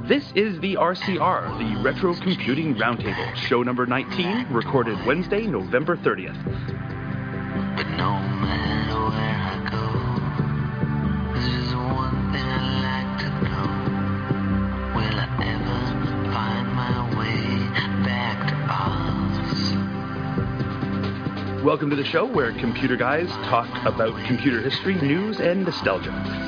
This is the RCR, the Retro Computing Roundtable, show number 19, recorded Wednesday, November 30th. But no matter where I go, there's one thing I like to know. Will I ever find my way back to Oz? Welcome to the show where computer guys talk about computer history, news, and nostalgia.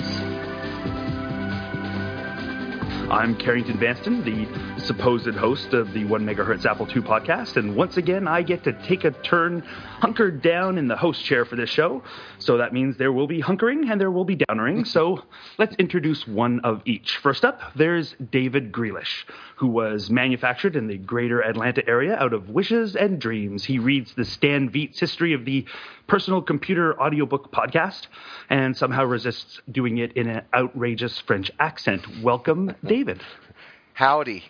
I'm Carrington Vanston, the supposed host of the 1 MHz Apple II podcast, and once again I get to take a turn hunkered down in the host chair for this show, so that means there will be hunkering and there will be downering, so let's introduce one of each. First up, there's David Grealish, who was manufactured in the greater Atlanta area out of wishes and dreams. He reads the Stan Vietz History of the Personal Computer audiobook podcast and somehow resists doing it in an outrageous French accent. Welcome, David. Howdy.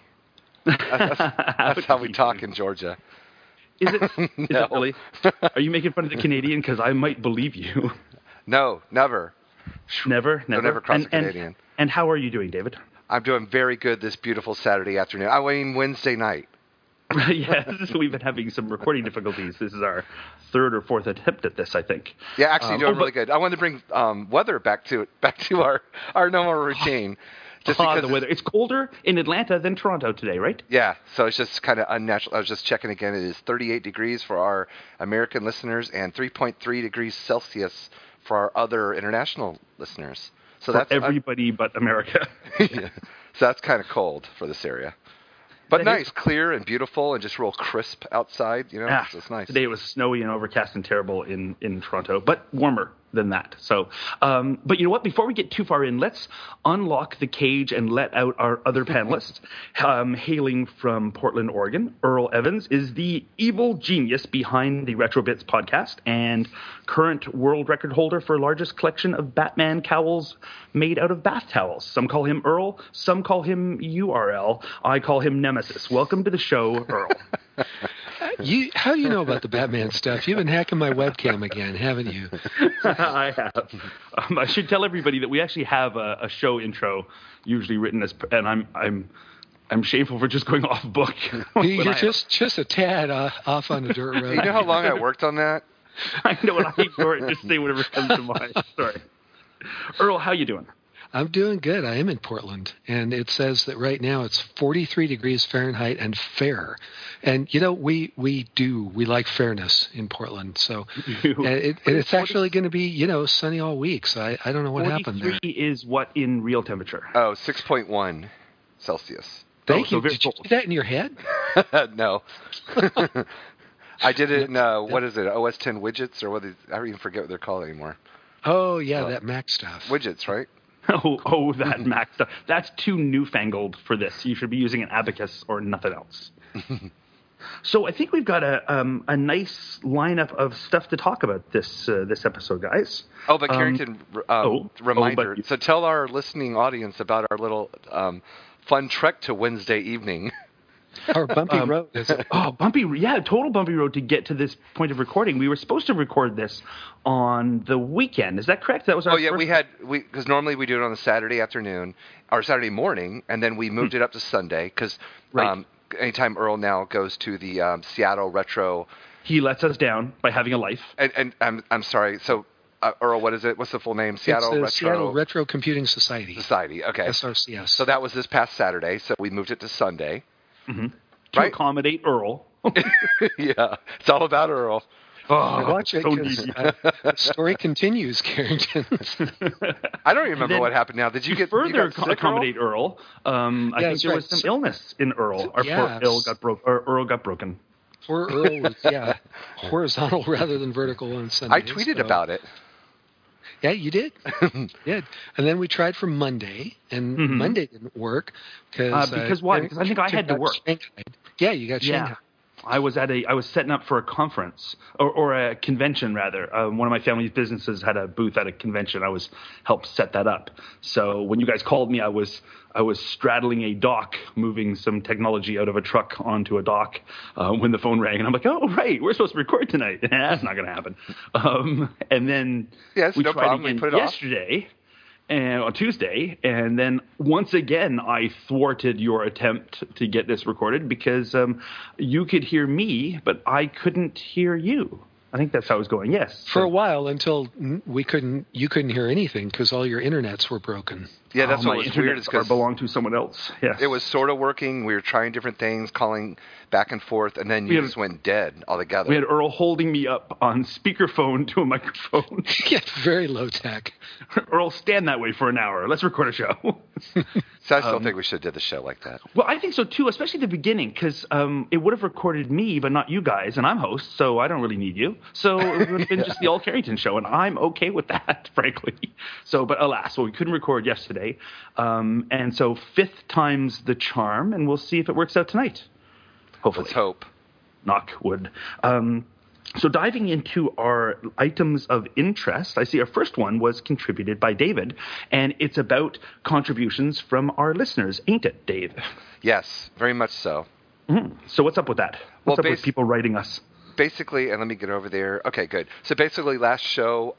That's how we talk in Georgia. Is it? Is it really? Are you making fun of the Canadian? Because I might believe you. No, never. Never? Don't ever cross a Canadian. And how are you doing, David? I'm doing very good this beautiful Saturday afternoon. I mean, Wednesday night. Yes, we've been having some recording difficulties. This is our third or fourth attempt at this, I think. Yeah, actually doing really good. I wanted to bring weather back to our normal routine. Just because the weather. It's colder in Atlanta than Toronto today, right? Yeah, so it's just kind of unnatural. I was just checking again. It is 38 degrees for our American listeners and 3.3 degrees Celsius for our other international listeners. So that's everybody but America. Yeah. So that's kind of cold for this area. But nice, clear and beautiful and just real crisp outside, you know, so it's nice. Today it was snowy and overcast and terrible in Toronto, but warmer than that. So, but you know what? Before we get too far in, let's unlock the cage and let out our other panelists. Hailing from Portland, Oregon, Earl Evans is the evil genius behind the RetroBits podcast and current world record holder for largest collection of Batman cowls made out of bath towels. Some call him Earl, some call him URL. I call him Nemesis. Welcome to the show, Earl. How do you know about the Batman stuff? You've been hacking my webcam again, haven't you? I have. I should tell everybody that we actually have a show intro usually written as, and I'm shameful for just going off book. You're just a tad off on the dirt road. You know how long I worked on that? I know, and I ignore it. Just say whatever comes to mind. Sorry. Earl, how you doing? I'm doing good. I am in Portland, and it says that right now it's 43 degrees Fahrenheit and fair. And, you know, we like fairness in Portland. So it's actually going to be, you know, sunny all week. So I don't know what happened there. 43 is what in real temperature? Oh, 6.1 Celsius. Thank you. Did you do that in your head? No. I did it in, what is it, OS 10 widgets? Or I don't even forget what they're called anymore. Oh, yeah, that Mac stuff. Widgets, right? Oh, that Mac stuff. That's too newfangled for this. You should be using an abacus or nothing else. So I think we've got a nice lineup of stuff to talk about this episode, guys. Oh, but Carrington, reminder. So tell our listening audience about our little fun trek to Wednesday evening. Our bumpy road. Total bumpy road to get to this point of recording. We were supposed to record this on the weekend. Is that correct? That was our because normally we do it on a Saturday afternoon or Saturday morning, and then we moved it up to Sunday because anytime Earl now goes to the Seattle Retro, he lets us down by having a life. And I'm sorry. So Earl, what is it? What's the full name? Seattle Retro Computing Society. Okay. SRCS. So that was this past Saturday. So we moved it to Sunday. Mm-hmm. To accommodate Earl. Yeah, it's all about Earl. Watch it, because the story continues, Carrington. I don't even remember what happened now. Did you get further sick, accommodate Earl? I think there was some illness in Earl. Earl got broken. Poor Earl was horizontal rather than vertical on Sunday. I tweeted about it. Yeah, you did. And then we tried for Monday, and Monday didn't work. Because why? Because I think I had to work. Yeah, you got Shanghai. I was setting up for a conference or a convention rather. One of my family's businesses had a booth at a convention. I helped set that up. So when you guys called me, I was straddling a dock, moving some technology out of a truck onto a dock when the phone rang, and I'm like, oh right, we're supposed to record tonight. That's not going to happen. And then we tried again yesterday. and on Tuesday, and then once again I thwarted your attempt to get this recorded because you could hear me, but I couldn't hear you. I think that's how it was going. Yes, for a while until you couldn't hear anything because all your internets were broken. Yeah, that's what my was weird. Is because belonged to someone else. Yes, it was sort of working. We were trying different things, calling back and forth, and then you just went dead altogether. We had Earl holding me up on speakerphone to a microphone. Yeah, very low tech. Earl, stand that way for an hour. Let's record a show. So I still think we should have did the show like that. Well, I think so too, especially at the beginning, because it would have recorded me, but not you guys, and I'm host, so I don't really need you. So it would have been just the All Carrington show, and I'm okay with that, frankly. So, but alas, well, we couldn't record yesterday, and so 5th time's the charm, and we'll see if it works out tonight. Hopefully. Let's hope. Knock wood. So diving into our items of interest, I see our first one was contributed by David, and it's about contributions from our listeners, ain't it, Dave? Yes, very much so. Mm-hmm. So what's up with that? What's up with people writing us? Basically, and let me get over there. Okay, good. So basically, last show,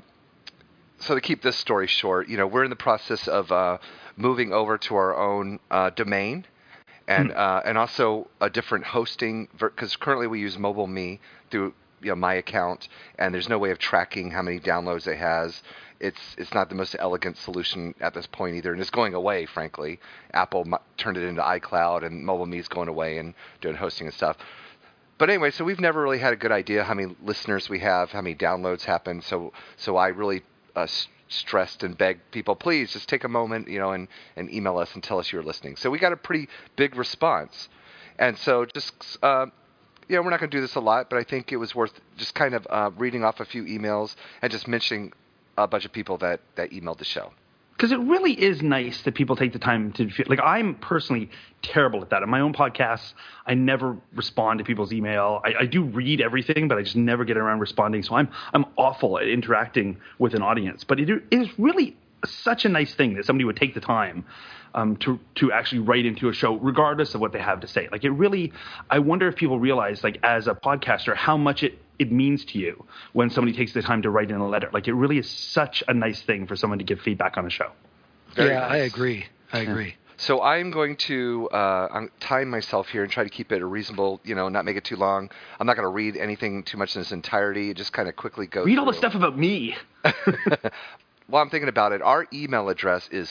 so to keep this story short, we're in the process of moving over to our own domain. And also a different hosting, because currently we use MobileMe through my account, and there's no way of tracking how many downloads it has. It's not the most elegant solution at this point either, and it's going away, frankly. Apple turned it into iCloud, and MobileMe's going away and doing hosting and stuff. But anyway, so we've never really had a good idea how many listeners we have, how many downloads happen. So I really stressed and begged people, please just take a moment, and email us and tell us you're listening. So we got a pretty big response. And so just, we're not going to do this a lot, but I think it was worth just kind of reading off a few emails and just mentioning a bunch of people that emailed the show. Because it really is nice that people take the time to feel like I'm personally terrible at that. In my own podcasts, I never respond to people's email. I do read everything, but I just never get around responding. So I'm awful at interacting with an audience. But it is really such a nice thing that somebody would take the time to actually write into a show, regardless of what they have to say. Like, it really, I wonder if people realize, like, as a podcaster, how much it means to you when somebody takes the time to write in a letter. Like, it really is such a nice thing for someone to give feedback on a show. Very nice. I agree. Yeah. So I'm going to time myself here and try to keep it a reasonable, not make it too long. I'm not going to read anything too much in its entirety. Just kind of quickly go Read all the stuff about me. Well, I'm thinking about it. Our email address is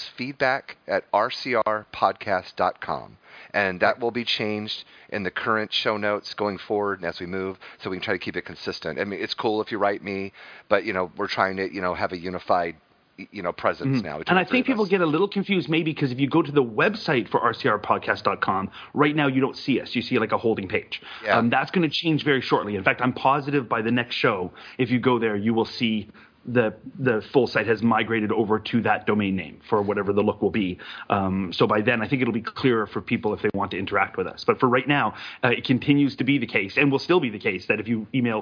feedback@rcrpodcast.com. And that will be changed in the current show notes going forward and as we move, so we can try to keep it consistent. I mean, it's cool if you write me, but, we're trying to, have a unified, presence now. And I think people get a little confused maybe because if you go to the website for rcrpodcast.com, right now you don't see us. You see like a holding page. Yeah. That's going to change very shortly. In fact, I'm positive by the next show, if you go there, you will see the full site has migrated over to that domain name for whatever the look will be. So by then, I think it'll be clearer for people if they want to interact with us. But for right now, it continues to be the case, and will still be the case, that if you email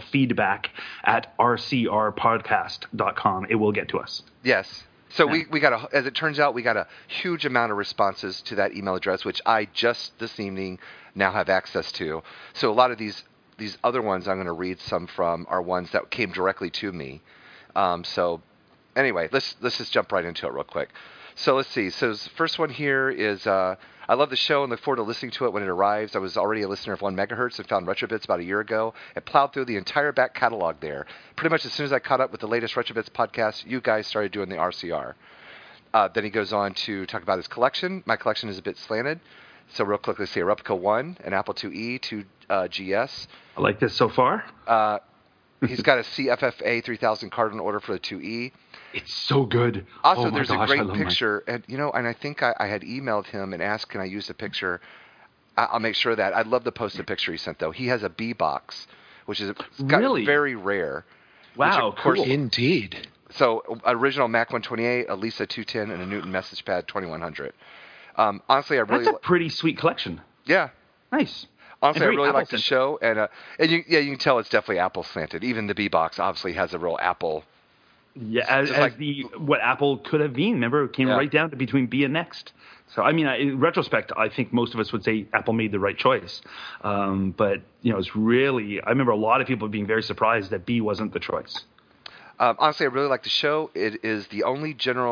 feedback@rcrpodcast.com, it will get to us. Yes. So we got as it turns out, we got a huge amount of responses to that email address, which I just this evening now have access to. So a lot of these other ones I'm going to read some from are ones that came directly to me. So anyway, let's just jump right into it real quick. So let's see. So the first one here is, I love the show and look forward to listening to it when it arrives. I was already a listener of 1 megahertz and found Retrobits about a year ago and plowed through the entire back catalog there. Pretty much as soon as I caught up with the latest Retrobits podcast, you guys started doing the RCR. Then he goes on to talk about his collection. My collection is a bit slanted. So real quick, let's see. A Replica 1, an Apple IIe, 2 GS. I like this so far. He's got a CFFA 3000 card on order for the 2E. It's so good. Also, there's a great picture, and and I think I had emailed him and asked, can I use the picture? I'll make sure that. I'd love to post the picture he sent, though. He has a B box, which is really very rare. Wow, cool. Indeed. So, original Mac 128, a Lisa 210, and a Newton Message Pad 2100. Honestly, That's a pretty sweet collection. Yeah. Nice. Honestly, I really like the show, and you can tell it's definitely Apple slanted. Even the B box obviously has a real Apple. Yeah, as what Apple could have been. Remember, it came right down to between B and Next. So, I mean, in retrospect, I think most of us would say Apple made the right choice. But it's really, I remember a lot of people being very surprised that B wasn't the choice. Honestly, I really like the show. It is the only general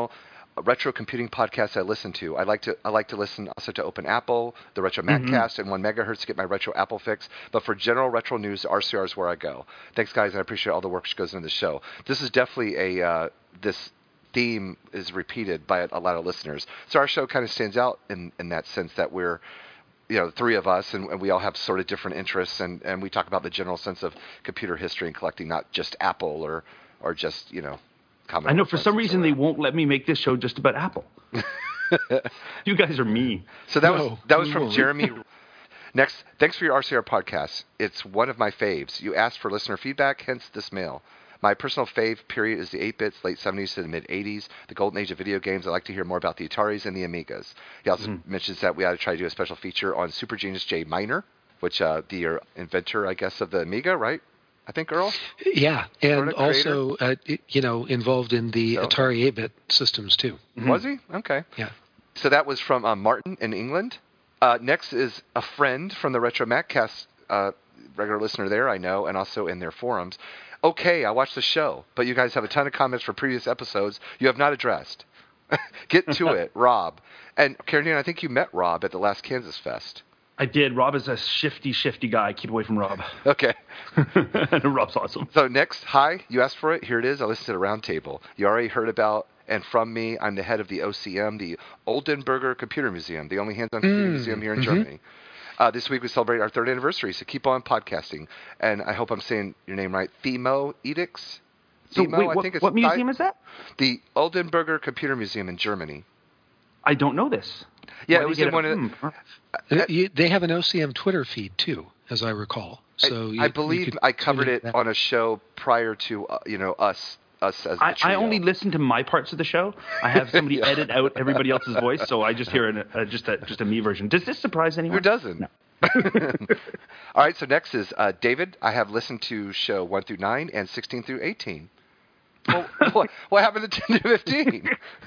retro computing podcasts I listen to. I like to listen also to Open Apple, the Retro Maccast, and 1 Megahertz to get my retro Apple fix. But for general retro news, RCR is where I go. Thanks, guys, and I appreciate all the work that goes into the show. This is definitely this theme is repeated by a lot of listeners. So our show kind of stands out in that sense that we're, three of us, and we all have sort of different interests, and we talk about the general sense of computer history and collecting, not just Apple or just, Commodore. I know for some reason they won't let me make this show just about Apple. You guys are mean. So that was from Jeremy. Next, thanks for your RCR podcast. It's one of my faves. You asked for listener feedback, hence this mail. My personal fave period is the 8-bits, late 70s to the mid-80s, the golden age of video games. I'd like to hear more about the Ataris and the Amigas. He also mentions that we ought to try to do a special feature on Super Genius J. Miner, which the inventor, I guess, of the Amiga, right? I think, Earl? Yeah, and also, involved in the Atari 8-bit systems, too. Mm-hmm. Was he? Okay. Yeah. So that was from Martin in England. Next is a friend from the Retro Maccast, regular listener there, I know, and also in their forums. Okay, I watched the show, but you guys have a ton of comments for previous episodes you have not addressed. Get to it, Rob. And, Karen, I think you met Rob at the last Kansas Fest. I did. Rob is a shifty guy. Keep away from Rob. Okay. Rob's awesome. So next, hi, you asked for it. Here it is. I listened to the roundtable. You already heard about, and from me, I'm the head of the OCM, the Oldenburger Computer Museum, the only hands-on computer museum here in Germany. This week we celebrate our 3rd anniversary, so keep on podcasting. And I hope I'm saying your name right. Themo Edix? So wait, I think it's what museum is that? The Oldenburger Computer Museum in Germany. I don't know this. Yeah, it was in one of the... They have an OCM Twitter feed, too, as I recall. So I believe I covered it on a show prior to, us as the trio. I only listen to my parts of the show. I have somebody edit out everybody else's voice, so I just hear just a me version. Does this surprise anyone? Who doesn't? No. All right, so next is David. I have listened to show 1 through 9 and 16 through 18. Well, what happened to 10 to 15?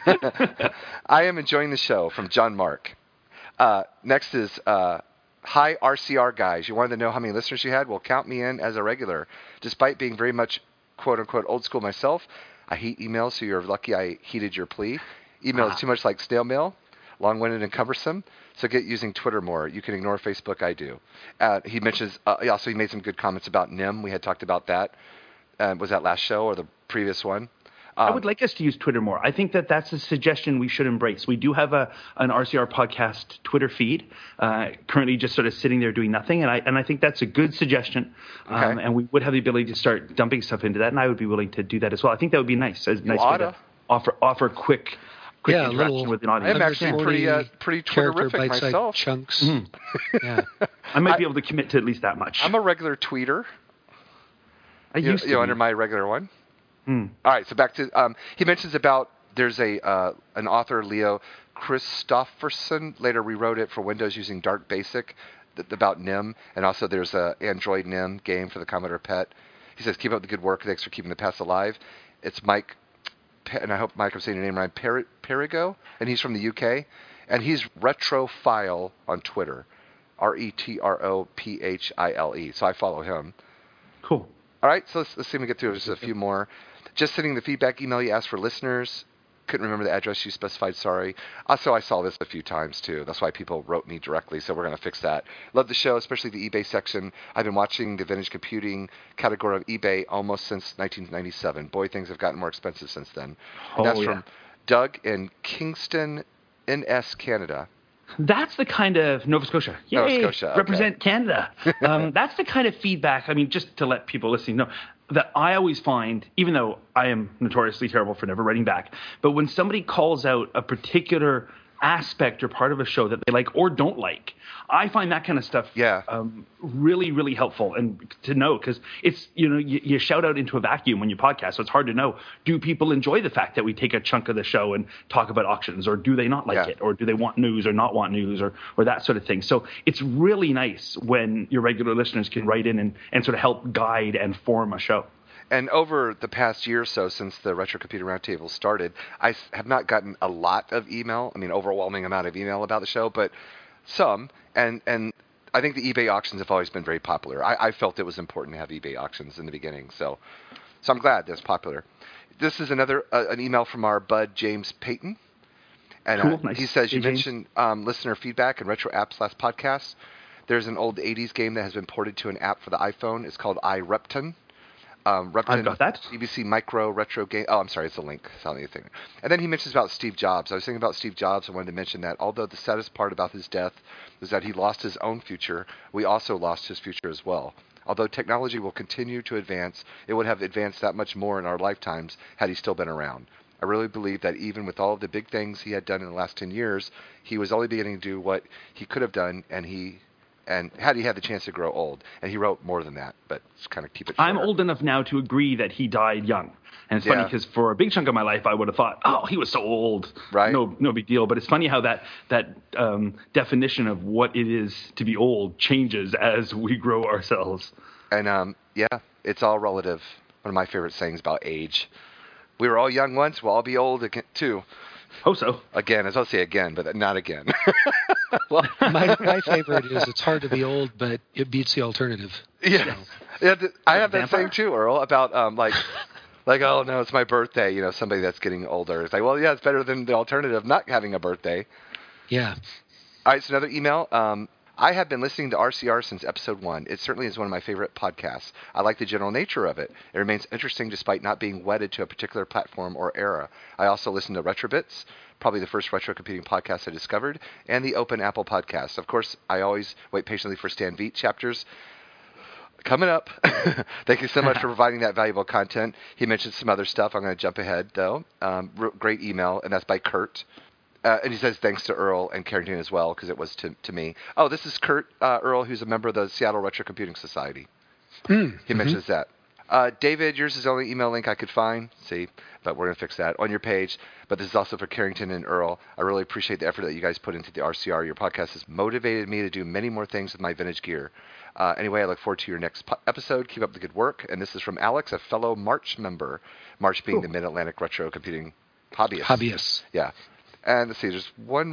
I am enjoying the show, from John Mark. Next is hi, RCR guys. You wanted to know how many listeners you had? Well, count me in as a regular. Despite being very much quote-unquote old school myself, I hate emails, so you're lucky I heeded your plea. Email is too much like snail mail, long-winded and cumbersome, so get using Twitter more. You can ignore Facebook, I do. He mentions, he made some good comments about NIM. We had talked about that. Was that last show or the previous one? I would like us to use Twitter more. I think that's a suggestion we should embrace. We do have an RCR podcast Twitter feed, currently just sort of sitting there doing nothing, and I think that's a good suggestion. Okay. And we would have the ability to start dumping stuff into that, and I would be willing to do that as well. I think that would be nice. A nice way to offer quick interaction with an audience. I'm actually pretty Twitterific myself. Chunks. Yeah. I might be able to commit to at least that much. I'm a regular tweeter. I used to be. Under my regular one. All right, so back to he mentions about there's an author, Leo Christofferson, later rewrote it for Windows using Dark Basic about NIM, and also there's a Android NIM game for the Commodore PET. He says, keep up the good work. Thanks for keeping the past alive. It's Mike, and I hope, Mike, I'm saying your name right, Perigo, and he's from the UK, and he's Retrophile on Twitter, RETROPHILE, so I follow him. Cool. All right, so let's see if we get through just a few more. Just sending the feedback email you asked for listeners. Couldn't remember the address you specified, sorry. Also, I saw this a few times, too. That's why people wrote me directly, so we're going to fix that. Love the show, especially the eBay section. I've been watching the vintage computing category of eBay almost since 1997. Boy, things have gotten more expensive since then. That's from Doug in Kingston, NS, Canada. That's the kind of Nova Scotia. Yay, Nova Scotia, okay. Represent Canada. That's the kind of feedback, just to let people listening know, that I always find, even though I am notoriously terrible for never writing back, but when somebody calls out a particular aspect or part of a show that they like or don't like, I find that kind of stuff really, really helpful and to know, because it's, you shout out into a vacuum when you podcast, so it's hard to know, do people enjoy the fact that we take a chunk of the show and talk about auctions, or do they not like it, or do they want news or not want news, or that sort of thing. So it's really nice when your regular listeners can write in and sort of help guide and form a show. And over the past year or so, since the Retro Computer Roundtable started, I have not gotten a lot of email. Overwhelming amount of email about the show, but some. And I think the eBay auctions have always been very popular. I felt it was important to have eBay auctions in the beginning, so I'm glad that's popular. This is another an email from our bud James Payton. And Cool, nice. he says, you Hey, James. mentioned listener feedback and retro apps last podcast. There's an old 80s game that has been ported to an app for the iPhone. It's called iRepton. Repton, I've got that. BBC Micro Retro Game. Oh, I'm sorry, it's a link. It's not anything. And then he mentions about Steve Jobs. I was thinking about Steve Jobs. I wanted to mention that although the saddest part about his death was that he lost his own future, we also lost his future as well. Although technology will continue to advance, it would have advanced that much more in our lifetimes had he still been around. I really believe that even with all of the big things he had done in the last 10 years, he was only beginning to do what he could have done, and had he had the chance to grow old. And he wrote more than that, but just kind of keep it short. I'm old enough now to agree that he died young. And it's funny Yeah. because for a big chunk of my life, I would have thought, oh, he was so old. Right. No big deal. But it's funny how that definition of what it is to be old changes as we grow ourselves. And, yeah, it's all relative. One of my favorite sayings about age. We were all young once, we'll all be old again, too. Oh, so. Again, as I'll say again, but not again. My favorite is it's hard to be old, but it beats the alternative. Yeah. Yeah, I have that Vampire? saying too, Earl, about like, oh no, it's my birthday. You know, somebody that's getting older. It's like, well, yeah, it's better than the alternative of not having a birthday. Yeah. All right, so another email. I have been listening to RCR since episode 1. It certainly is one of my favorite podcasts. I like the general nature of it. It remains interesting despite not being wedded to a particular platform or era. I also listen to Retrobits, probably the first retro computing podcast I discovered, and the Open Apple podcast. Of course, I always wait patiently for Stan Veet chapters. Coming up. Thank you so much for providing that valuable content. He mentioned some other stuff. I'm going to jump ahead, though. Great email, and that's by Kurt. And he says thanks to Earl and Carrington as well, because it was to me. Oh, this is Kurt Earl, who's a member of the Seattle Retro Computing Society. He mentions that. David, yours is the only email link I could find. See, but we're going to fix that on your page. But this is also for Carrington and Earl. I really appreciate the effort that you guys put into the RCR. Your podcast has motivated me to do many more things with my vintage gear. Anyway, I look forward to your next episode. Keep up the good work. And this is from Alex, a fellow March member. March being the Mid-Atlantic Retro Computing Hobbyist. Yeah. And let's see, there's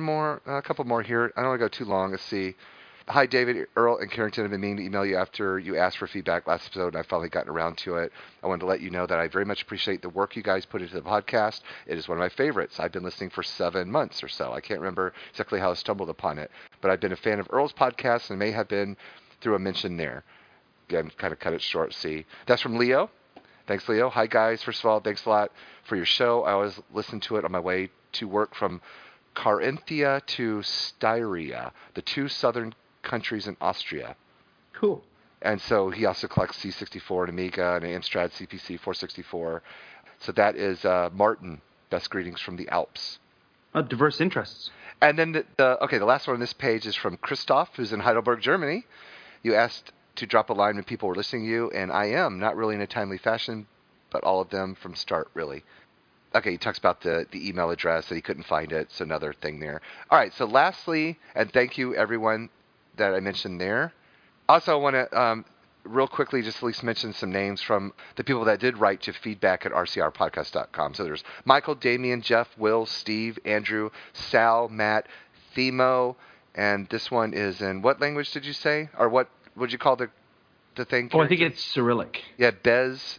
a couple more here. I don't want to go too long. Let's see. Hi, David, Earl, and Carrington. I've been meaning to email you after you asked for feedback last episode, and I've finally gotten around to it. I wanted to let you know that I very much appreciate the work you guys put into the podcast. It is one of my favorites. I've been listening for 7 months or so. I can't remember exactly how I stumbled upon it, but I've been a fan of Earl's podcast and may have been through a mention there. Again, kind of cut it short, see. That's from Leo. Thanks, Leo. Hi, guys. First of all, thanks a lot for your show. I always listen to it on my way to work from Carinthia to Styria, the 2 southern countries in Austria. Cool. And so he also collects C64 and Amiga and an Amstrad CPC 464. So that is Martin. Best greetings from the Alps. Diverse interests. And then the last one on this page is from Christoph, who's in Heidelberg, Germany. You asked to drop a line when people were listening to you, and I am, not really in a timely fashion, but all of them from start, really. Okay, he talks about the email address, that he couldn't find it, so another thing there. All right, so lastly, and thank you, everyone that I mentioned there. Also, I want to real quickly just at least mention some names from the people that did write to feedback@rcrpodcast.com. So there's Michael, Damien, Jeff, Will, Steve, Andrew, Sal, Matt, Themo, and this one is in what language did you say? Or what would you call the thing? Oh, I think it's Cyrillic. Yeah, Bez,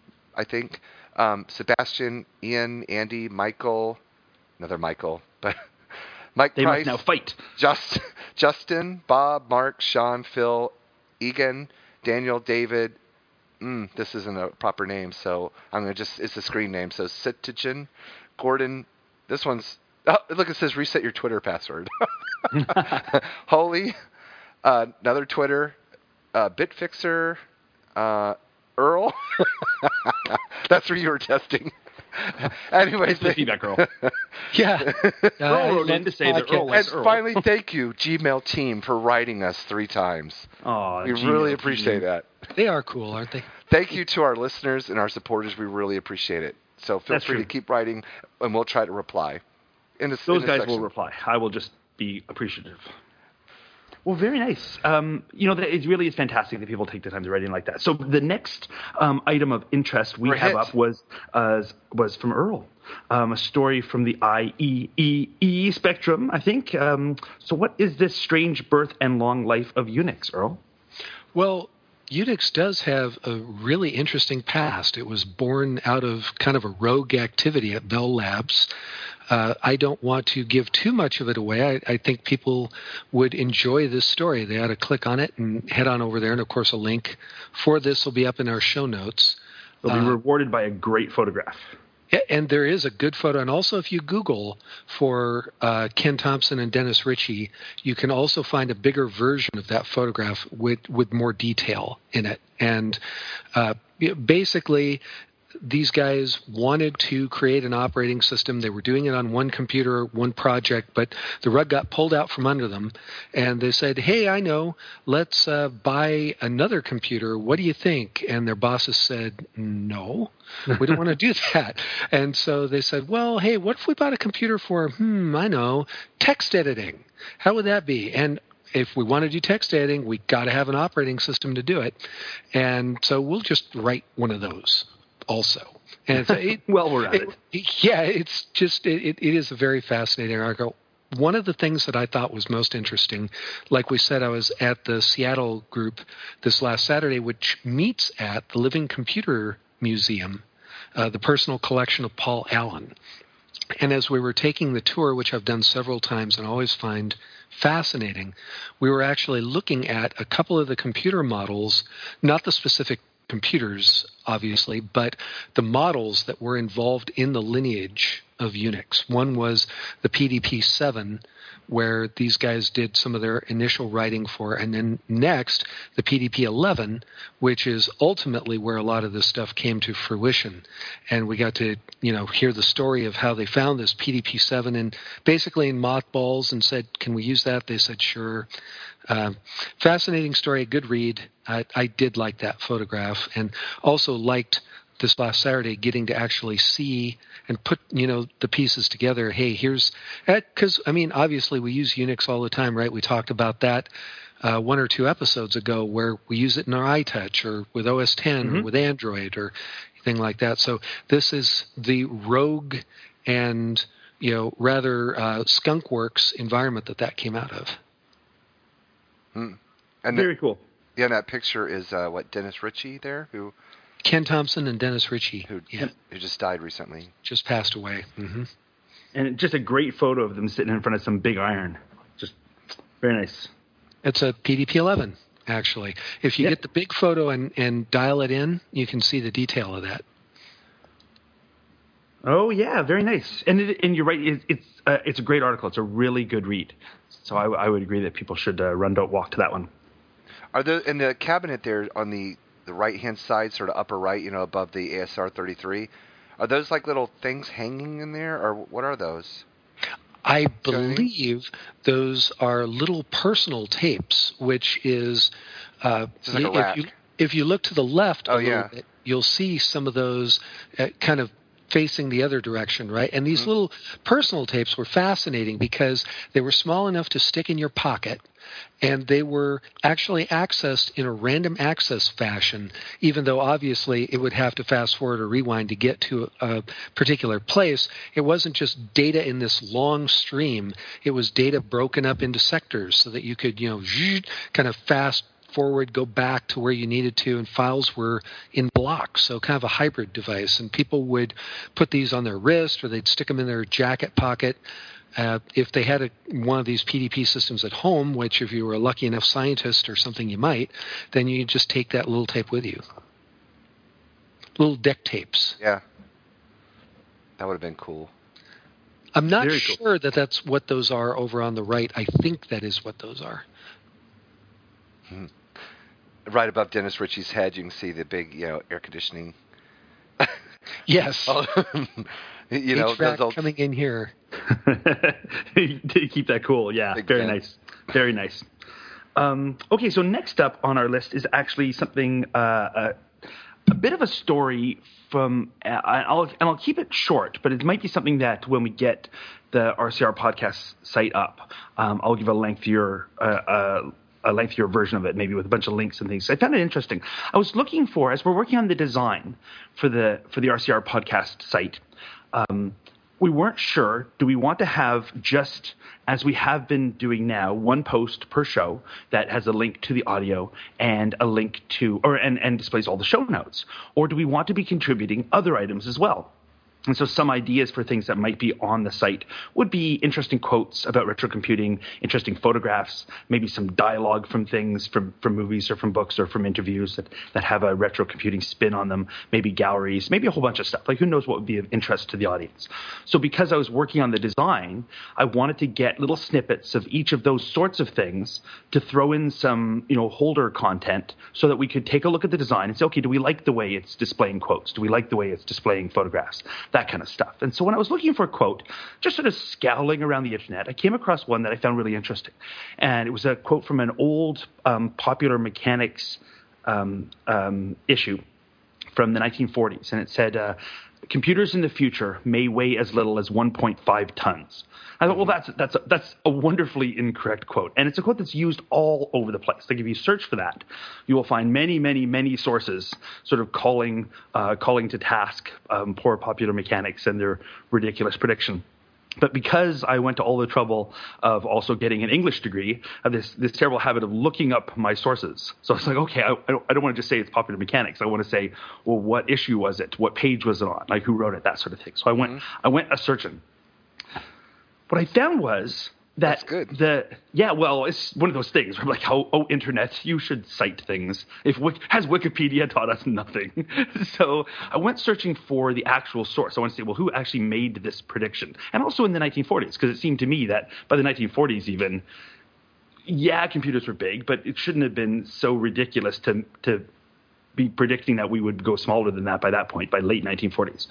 I think. Sebastian, Ian, Andy, Michael, another Michael, but Mike They Price, must now fight. Justin, Bob, Mark, Sean, Phil, Egan, Daniel, David. This isn't a proper name, so I'm going to it's a screen name. So Citigen, Gordon, this one's, look, it says reset your Twitter password. Holy, another Twitter, Bitfixer, Earl. That's where you were testing. Anyways, the feedback, Earl. Yeah. Earl wrote in to say that Earl likes and Earl. finally, thank you, Gmail team, for writing us 3 times. Aw, We Gmail really appreciate team. that. They are cool, aren't they? Thank you to our listeners and our supporters. We really appreciate it. So feel That's free true. to keep writing, and we'll try to reply. Those guys will reply. I will just be appreciative. Well, very nice. It really is fantastic that people take the time to write in like that. So the next item of interest we have up was from Earl, a story from the IEEE spectrum, I think. So what is this strange birth and long life of Unix, Earl? Well, Unix does have a really interesting past. It was born out of kind of a rogue activity at Bell Labs. I don't want to give too much of it away. I think people would enjoy this story. They ought to click on it and head on over there. And, of course, a link for this will be up in our show notes. They'll be rewarded by a great photograph. Yeah, and there is a good photo. And also, if you Google for Ken Thompson and Dennis Ritchie, you can also find a bigger version of that photograph with more detail in it. And basically, these guys wanted to create an operating system. They were doing it on one computer, one project, but the rug got pulled out from under them. And they said, hey, I know, let's buy another computer. What do you think? And their bosses said, no, we don't want to do that. And so they said, well, hey, what if we bought a computer for, I know, text editing? How would that be? And if we want to do text editing, we got to have an operating system to do it. And so we'll just write one of those also. And well, we're at it. Yeah, it's just, it is a very fascinating article. One of the things that I thought was most interesting, like we said, I was at the Seattle group this last Saturday, which meets at the Living Computer Museum, the personal collection of Paul Allen. And as we were taking the tour, which I've done several times and always find fascinating, we were actually looking at a couple of the computer models, not the specific computers, obviously, but the models that were involved in the lineage of Unix. One was the PDP-7, where these guys did some of their initial writing for, and then next, the PDP-11, which is ultimately where a lot of this stuff came to fruition. And we got to, hear the story of how they found this PDP-7 and basically in mothballs and said, can we use that? They said, sure. Fascinating story, a good read. I did like that photograph, and also liked this last Saturday getting to actually see and put, the pieces together. Hey, here's, because, obviously we use Unix all the time, right? We talked about that one or two episodes ago where we use it in our iTouch or with OS X or with Android or anything like that. So this is the rogue and, rather skunkworks environment that came out of. And very cool. Yeah, and that picture is Dennis Ritchie there, Ken Thompson and Dennis Ritchie, who just died recently, just passed away. Mm-hmm. And just a great photo of them sitting in front of some big iron, just very nice. It's a PDP-11, actually. If you get the big photo and dial it in, you can see the detail of that. Oh yeah, very nice. And you're right. It's a great article. It's a really good read. So I would agree that people should walk to that one. Are there in the cabinet there on the right-hand side, sort of upper right, above the ASR 33? Are those like little things hanging in there, or what are those? I believe those are little personal tapes, which is just like a rack. If you look to the left a little bit, you'll see some of those kind of facing the other direction, right? And these little personal tapes were fascinating because they were small enough to stick in your pocket, and they were actually accessed in a random access fashion, even though obviously it would have to fast forward or rewind to get to a particular place. It wasn't just data in this long stream. It was data broken up into sectors so that you could, kind of fast forward, go back to where you needed to, and files were in blocks, so kind of a hybrid device. And people would put these on their wrist, or they'd stick them in their jacket pocket. If they had one of these PDP systems at home, which if you were a lucky enough scientist or something you might, then you just take that little tape with you. Little deck tapes. Yeah. That would have been cool. I'm not sure that that's what those are over on the right. I think that is what those are. Right above Dennis Ritchie's head, you can see the big, air conditioning. Yes. HVAC those coming in here. To keep that cool, yeah. Big very fan. Nice. Very nice. Okay, so next up on our list is actually something, a bit of a story from, I'll keep it short, but it might be something that when we get the RCR podcast site up, I'll give a lengthier version of it, maybe with a bunch of links and things. I found it interesting. I was looking for, as we're working on the design for the RCR podcast site, we weren't sure, do we want to have, just as we have been doing now, one post per show that has a link to the audio and a link to, and displays all the show notes? Or do we want to be contributing other items as well? And so some ideas for things that might be on the site would be interesting quotes about retro computing, interesting photographs, maybe some dialogue from things from movies or from books or from interviews that have a retro computing spin on them, maybe galleries, maybe a whole bunch of stuff. Like who knows what would be of interest to the audience. So because I was working on the design, I wanted to get little snippets of each of those sorts of things to throw in some, holder content so that we could take a look at the design and say, okay, do we like the way it's displaying quotes? Do we like the way it's displaying photographs? That kind of stuff. And so when I was looking for a quote, just sort of scowling around the internet, I came across one that I found really interesting. And it was a quote from an old Popular Mechanics issue from the 1940s. And it said, computers in the future may weigh as little as 1.5 tons. I thought, well, that's a wonderfully incorrect quote. And it's a quote that's used all over the place. Like if you search for that, you will find many, many, many sources sort of calling to task poor Popular Mechanics and their ridiculous prediction. But because I went to all the trouble of also getting an English degree, I have this terrible habit of looking up my sources. So I was like, okay, I don't want to just say it's Popular Mechanics. I want to say, well, what issue was it? What page was it on? Like who wrote it? That sort of thing. So I went a searching. What I found was that That's good. It's one of those things where I'm like, oh, internet, you should cite things. Has Wikipedia taught us nothing? So I went searching for the actual source. I want to say, well, who actually made this prediction? And also in the 1940s, because it seemed to me that by the 1940s even, computers were big, but it shouldn't have been so ridiculous to be predicting that we would go smaller than that by that point, by late 1940s.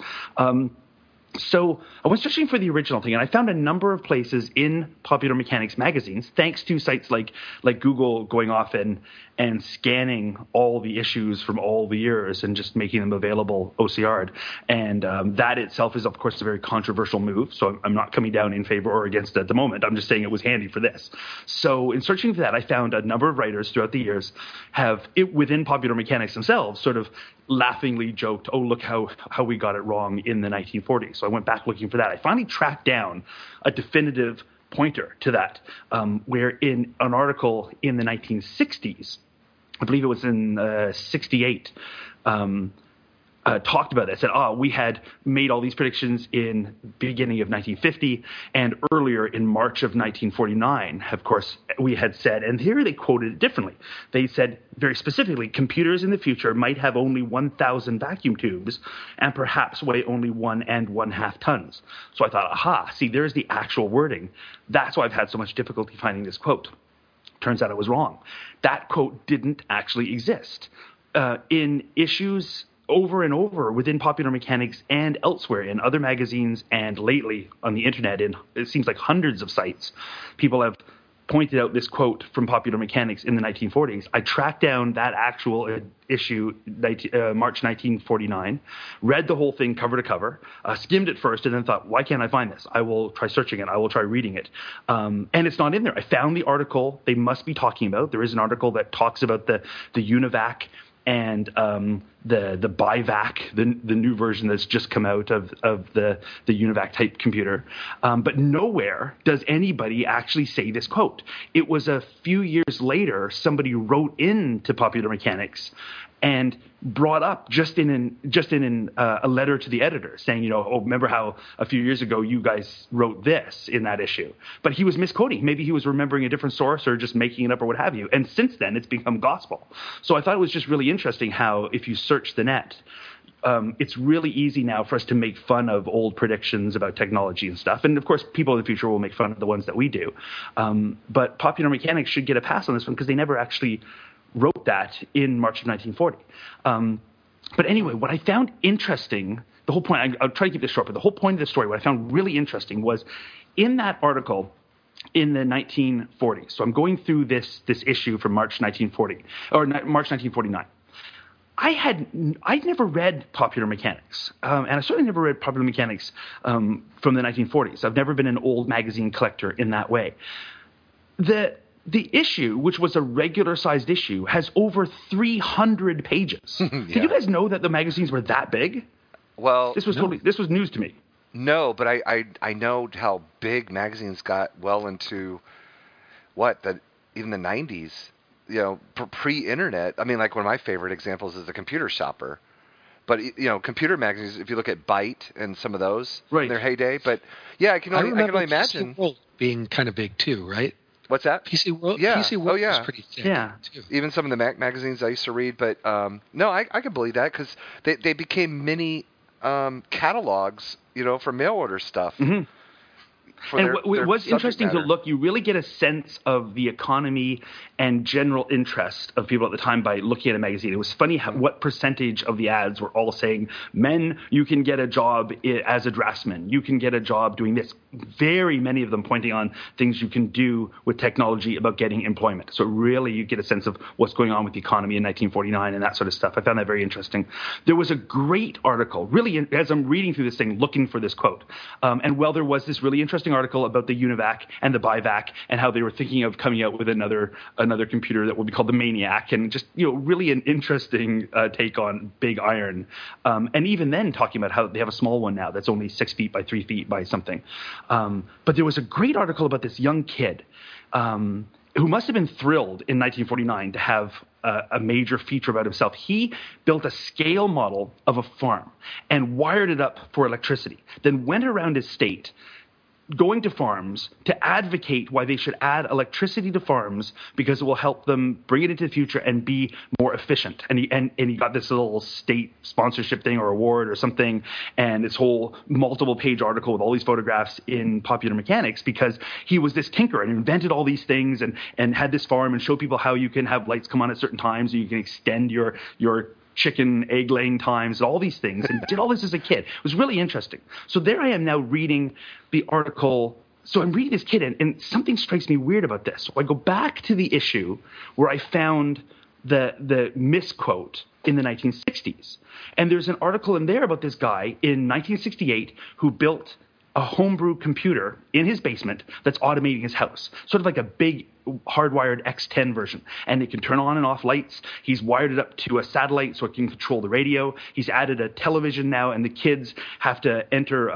So I went searching for the original thing, and I found a number of places in Popular Mechanics magazines, thanks to sites like Google going off and scanning all the issues from all the years and just making them available OCR'd. And that itself is, of course, a very controversial move. So I'm not coming down in favor or against it at the moment. I'm just saying it was handy for this. So in searching for that, I found a number of writers throughout the years have, within Popular Mechanics themselves, sort of laughingly joked, oh, look how we got it wrong in the 1940s. So I went back looking for that. I finally tracked down a definitive pointer to that, where in an article in the 1960s, I believe it was in 68, talked about it. Said, we had made all these predictions in beginning of 1950 and earlier in March of 1949. Of course, we had said, and here they quoted it differently. They said very specifically, computers in the future might have only 1,000 vacuum tubes and perhaps weigh only 1 1/2 tons. So I thought, see, there's the actual wording. That's why I've had so much difficulty finding this quote. Turns out I was wrong. That quote didn't actually exist. In issues over and over within Popular Mechanics and elsewhere in other magazines and lately on the internet in it seems like hundreds of sites, people have pointed out this quote from Popular Mechanics in the 1940s. I tracked down that actual issue, March 1949, read the whole thing cover to cover, skimmed it first, and then thought, why can't I find this? I will try searching it. I will try reading it. And it's not in there. I found the article they must be talking about. There is an article that talks about the UNIVAC and the BIVAC, the new version that's just come out of the UNIVAC type computer. But nowhere does anybody actually say this quote. It was a few years later, somebody wrote into Popular Mechanics and brought up just in a letter to the editor saying, remember how a few years ago you guys wrote this in that issue. But he was misquoting. Maybe he was remembering a different source or just making it up or what have you. And since then, it's become gospel. So I thought it was just really interesting how if you search the net, it's really easy now for us to make fun of old predictions about technology and stuff. And, of course, people in the future will make fun of the ones that we do. But Popular Mechanics should get a pass on this one because they never actually wrote that in March of 1940. But anyway, what I found interesting, the whole point, I'll try to keep this short, but the whole point of the story, what I found really interesting was in that article in the 1940s. So I'm going through this issue from March 1940, or March 1949. I'd never read Popular Mechanics, and I certainly never read Popular Mechanics from the 1940s. I've never been an old magazine collector in that way. The issue, which was a regular-sized issue, has over 300 pages. Yeah. Did you guys know that the magazines were that big? Well, this was news to me. No, but I know how big magazines got well into even the 90s. Pre-internet. I mean, like one of my favorite examples is the Computer Shopper. But computer magazines, if you look at Byte and some of those Right. in their heyday, but yeah, I can only imagine. PC World being kind of big too, right? What's that? PC World. Yeah. PC World yeah. was pretty thick. Yeah. Too. Even some of the Mac magazines I used to read, but no, I can believe that because they became mini catalogs, for mail order stuff. Mm-hmm. And what's interesting matter. to look, you really get a sense of the economy and general interest of people at the time by looking at a magazine. It was funny what percentage of the ads were all saying, men, you can get a job as a draftsman. You can get a job doing this. Very many of them pointing on things you can do with technology about getting employment. So really you get a sense of what's going on with the economy in 1949 and that sort of stuff. I found that very interesting. There was a great article, really, as I'm reading through this thing, looking for this quote. And while there was this really interesting article about the UNIVAC and the BIVAC and how they were thinking of coming out with another computer that would be called the Maniac, and just really an interesting take on big iron. And even then talking about how they have a small one now that's only 6 feet by 3 feet by something. But there was a great article about this young kid who must have been thrilled in 1949 to have a major feature about himself. He built a scale model of a farm and wired it up for electricity, then went around his state going to farms to advocate why they should add electricity to farms because it will help them bring it into the future and be more efficient. And he got this little state sponsorship thing or award or something, and this whole multiple page article with all these photographs in Popular Mechanics because he was this tinkerer and invented all these things and had this farm and showed people how you can have lights come on at certain times, or you can extend your chicken egg laying times, all these things, and did all this as a kid. It was really interesting. So there I am now reading the article. So I'm reading this kid, and something strikes me weird about this. So I go back to the issue where I found the misquote in the 1960s. And there's an article in there about this guy in 1968 who built a homebrew computer in his basement that's automating his house, sort of like a big hardwired X10 version. And it can turn on and off lights. He's wired it up to a satellite so it can control the radio. He's added a television now, and the kids have to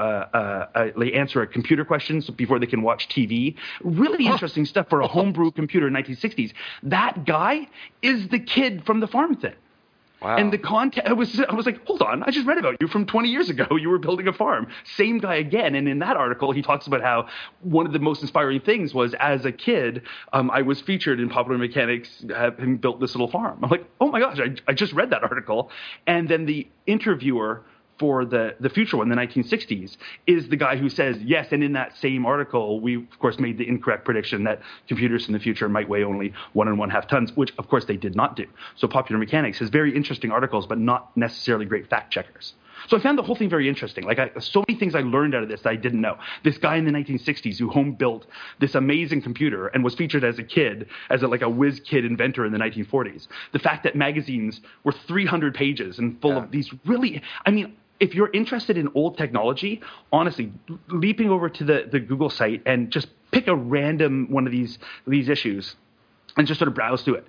they answer a computer question before they can watch TV. Really interesting stuff for a homebrew computer in 1960s. That guy is the kid from the farm thing. Wow. And the content, I was like, hold on, I just read about you from 20 years ago. You were building a farm. Same guy again. And in that article, he talks about how one of the most inspiring things was as a kid, I was featured in Popular Mechanics having built this little farm. I'm like, oh my gosh, I just read that article. And then the interviewer for the future one, the 1960s, is the guy who says, yes, and in that same article, we, of course, made the incorrect prediction that computers in the future might weigh only 1 1/2 tons, which, of course, they did not do. So Popular Mechanics has very interesting articles, but not necessarily great fact checkers. So I found the whole thing very interesting. So many things I learned out of this that I didn't know. This guy in the 1960s who home built this amazing computer and was featured as a kid, as a whiz kid inventor in the 1940s. The fact that magazines were 300 pages and full of these really, if you're interested in old technology, honestly, leaping over to the Google site and just pick a random one of these issues and just sort of browse through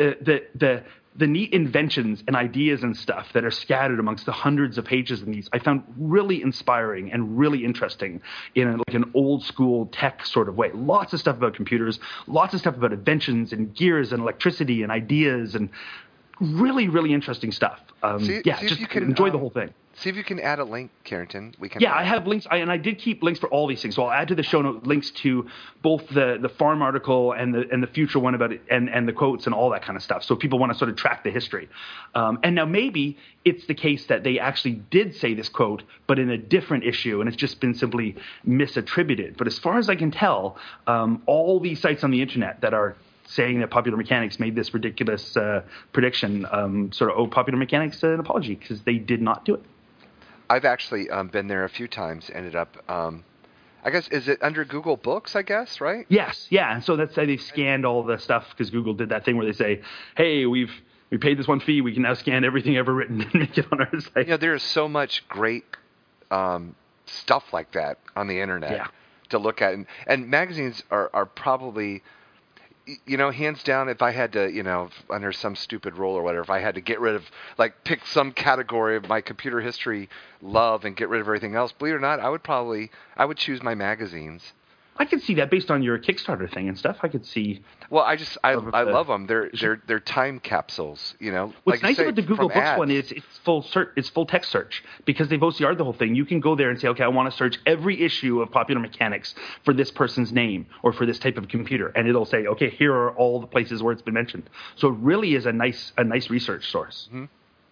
it. The neat inventions and ideas and stuff that are scattered amongst the hundreds of pages in these, I found really inspiring and really interesting in an old school tech sort of way. Lots of stuff about computers, lots of stuff about inventions and gears and electricity and ideas and really, really interesting stuff. Just enjoy the whole thing. See if you can add a link, Carrington. I have links, and I did keep links for all these things. So I'll add to the show note links to both the farm article and the future one about it, and the quotes and all that kind of stuff. So if people want to sort of track the history. And now maybe it's the case that they actually did say this quote, but in a different issue, and it's just been simply misattributed. But as far as I can tell, all these sites on the internet that are saying that Popular Mechanics made this ridiculous prediction sort of owe Popular Mechanics an apology because they did not do it. I've actually been there a few times, ended up, I guess, is it under Google Books, I guess, right? Yes, yeah. And so that's how they've scanned all the stuff because Google did that thing where they say, hey, we paid this one fee. We can now scan everything ever written and make it on our site. There is so much great stuff like that on the internet to look at. And magazines are probably... hands down, if I had to, under some stupid rule or whatever, if I had to get rid of, pick some category of my computer history love and get rid of everything else, believe it or not, I would choose my magazines. I could see that based on your Kickstarter thing and stuff. I could see. Well, I love them. They're time capsules, you know. What's like nice about the Google Books ads. one is it's full text search because they've OCR'd the whole thing. You can go there and say, okay, I want to search every issue of Popular Mechanics for this person's name or for this type of computer, and it'll say, okay, here are all the places where it's been mentioned. So it really is a nice research source. Mm-hmm.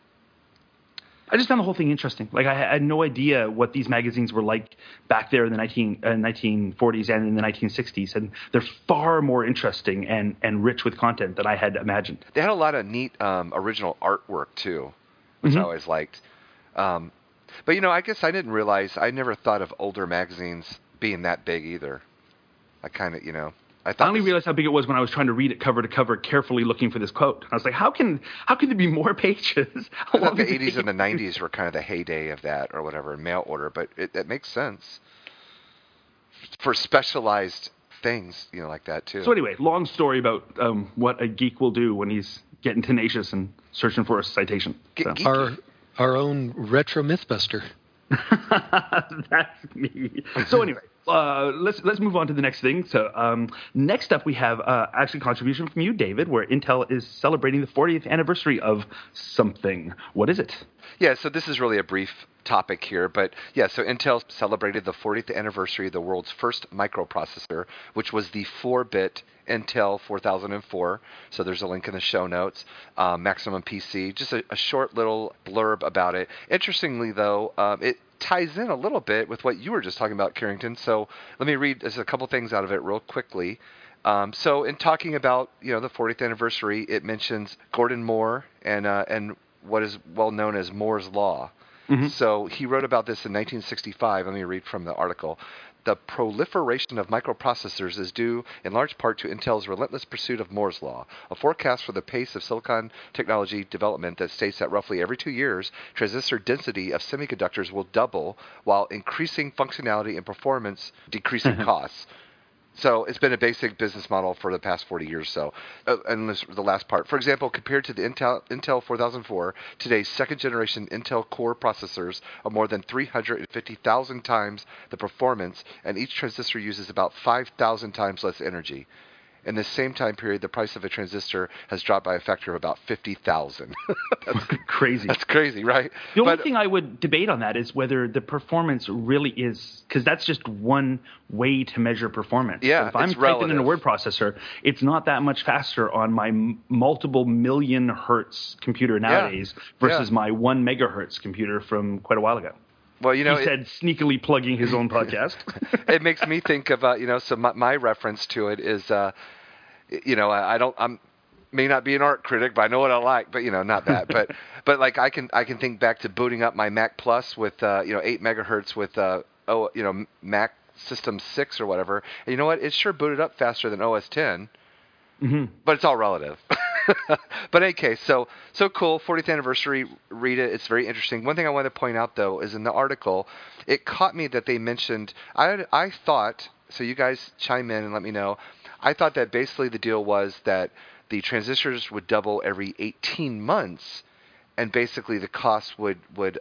I just found the whole thing interesting. Like, I had no idea what these magazines were like back there in the 1940s and in the 1960s, and they're far more interesting and rich with content than I had imagined. They had a lot of neat original artwork, too, which I always liked. But, you know, I guess I didn't realize, I never thought of older magazines being that big either. I kind of, you know... I only realized how big it was when I was trying to read it cover to cover, carefully looking for this quote. I was like, how can there be more pages? I thought the 80s and the 90s were kind of the heyday of that or whatever, in mail order, but that makes sense. For specialized things, you know, like that, too. So anyway, long story about what a geek will do when he's getting tenacious and searching for a citation. Our own retro Mythbuster. That's me. So anyway, let's move on to the next thing. So next up we have actually a contribution from you, David, where Intel is celebrating the 40th anniversary of something. What is it? Yeah, so this is really a brief topic here, but yeah, so Intel celebrated the 40th anniversary of the world's first microprocessor, which was the 4-bit Intel 4004. So there's a link in the show notes. Maximum PC, just a short little blurb about it. Interestingly, though, it ties in a little bit with what you were just talking about, Carrington. So let me read just a couple things out of it real quickly. So in talking about, you know, the 40th anniversary, it mentions Gordon Moore and what is well known as Moore's Law. Mm-hmm. So he wrote about this in 1965. Let me read from the article. The proliferation of microprocessors is due in large part to Intel's relentless pursuit of Moore's Law, a forecast for the pace of silicon technology development that states that roughly every 2 years, transistor density of semiconductors will double while increasing functionality and performance, decreasing costs. So it's been a basic business model for the past 40 years or so. And this, the last part. For example, compared to the Intel 4004, today's second-generation Intel Core processors are more than 350,000 times the performance, and each transistor uses about 5,000 times less energy. In the same time period, the price of a transistor has dropped by a factor of about 50,000. That's crazy. That's crazy, right? The only thing I would debate on that is whether the performance really is, because that's just one way to measure performance. Yeah, so if I'm typing in a word processor, it's not that much faster on my multiple million hertz computer nowadays versus my 1 megahertz computer from quite a while ago. Well, you know, he said sneakily plugging his own podcast. It makes me think of, you know, so my reference to it is, you know, I'm may not be an art critic, but I know what I like. But you know, not that. but like I can think back to booting up my Mac Plus with 8 megahertz with Mac System 6 or whatever. And you know what? It sure booted up faster than OS 10. Mm-hmm. But it's all relative. But in any case, so cool, 40th anniversary, read it. It's very interesting. One thing I want to point out, though, is in the article, it caught me that they mentioned, I thought, so you guys chime in and let me know, I thought that basically the deal was that the transistors would double every 18 months, and basically the cost would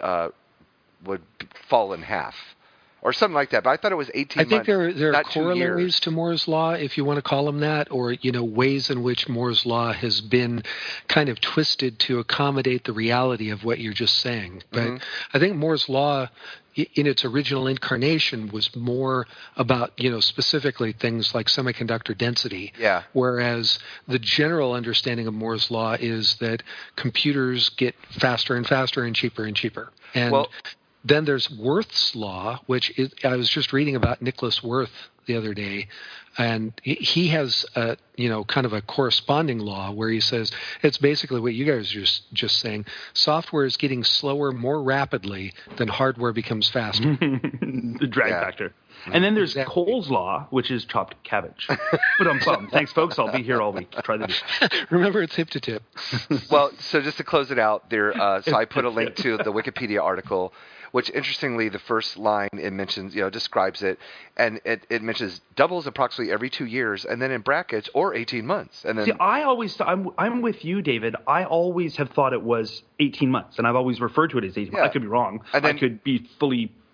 fall in half. Or something like that, but I thought it was 18 months. I think there are corollaries to Moore's Law, if you want to call them that, or ways in which Moore's Law has been kind of twisted to accommodate the reality of what you're just saying. But I think Moore's Law, in its original incarnation, was more about specifically things like semiconductor density. Yeah. Whereas the general understanding of Moore's Law is that computers get faster and faster and cheaper and cheaper. And then there's Wirth's law, which I was just reading about Nicholas Wirth the other day, and he has kind of a corresponding law where he says it's basically what you guys are just saying. Software is getting slower more rapidly than hardware becomes faster. The drag factor. And then there's Cole's law, which is chopped cabbage. But thanks, folks. I'll be here all week. Try the deal. Remember, it's hip to tip. Well, so just to close it out, there. So I put a link to the Wikipedia article, which interestingly, the first line it mentions, describes it, and it mentions doubles approximately every 2 years, and then in brackets or 18 months. And then see, I'm with you, David. I always have thought it was 18 months, and I've always referred to it as 18 months. I could be wrong. I could be fully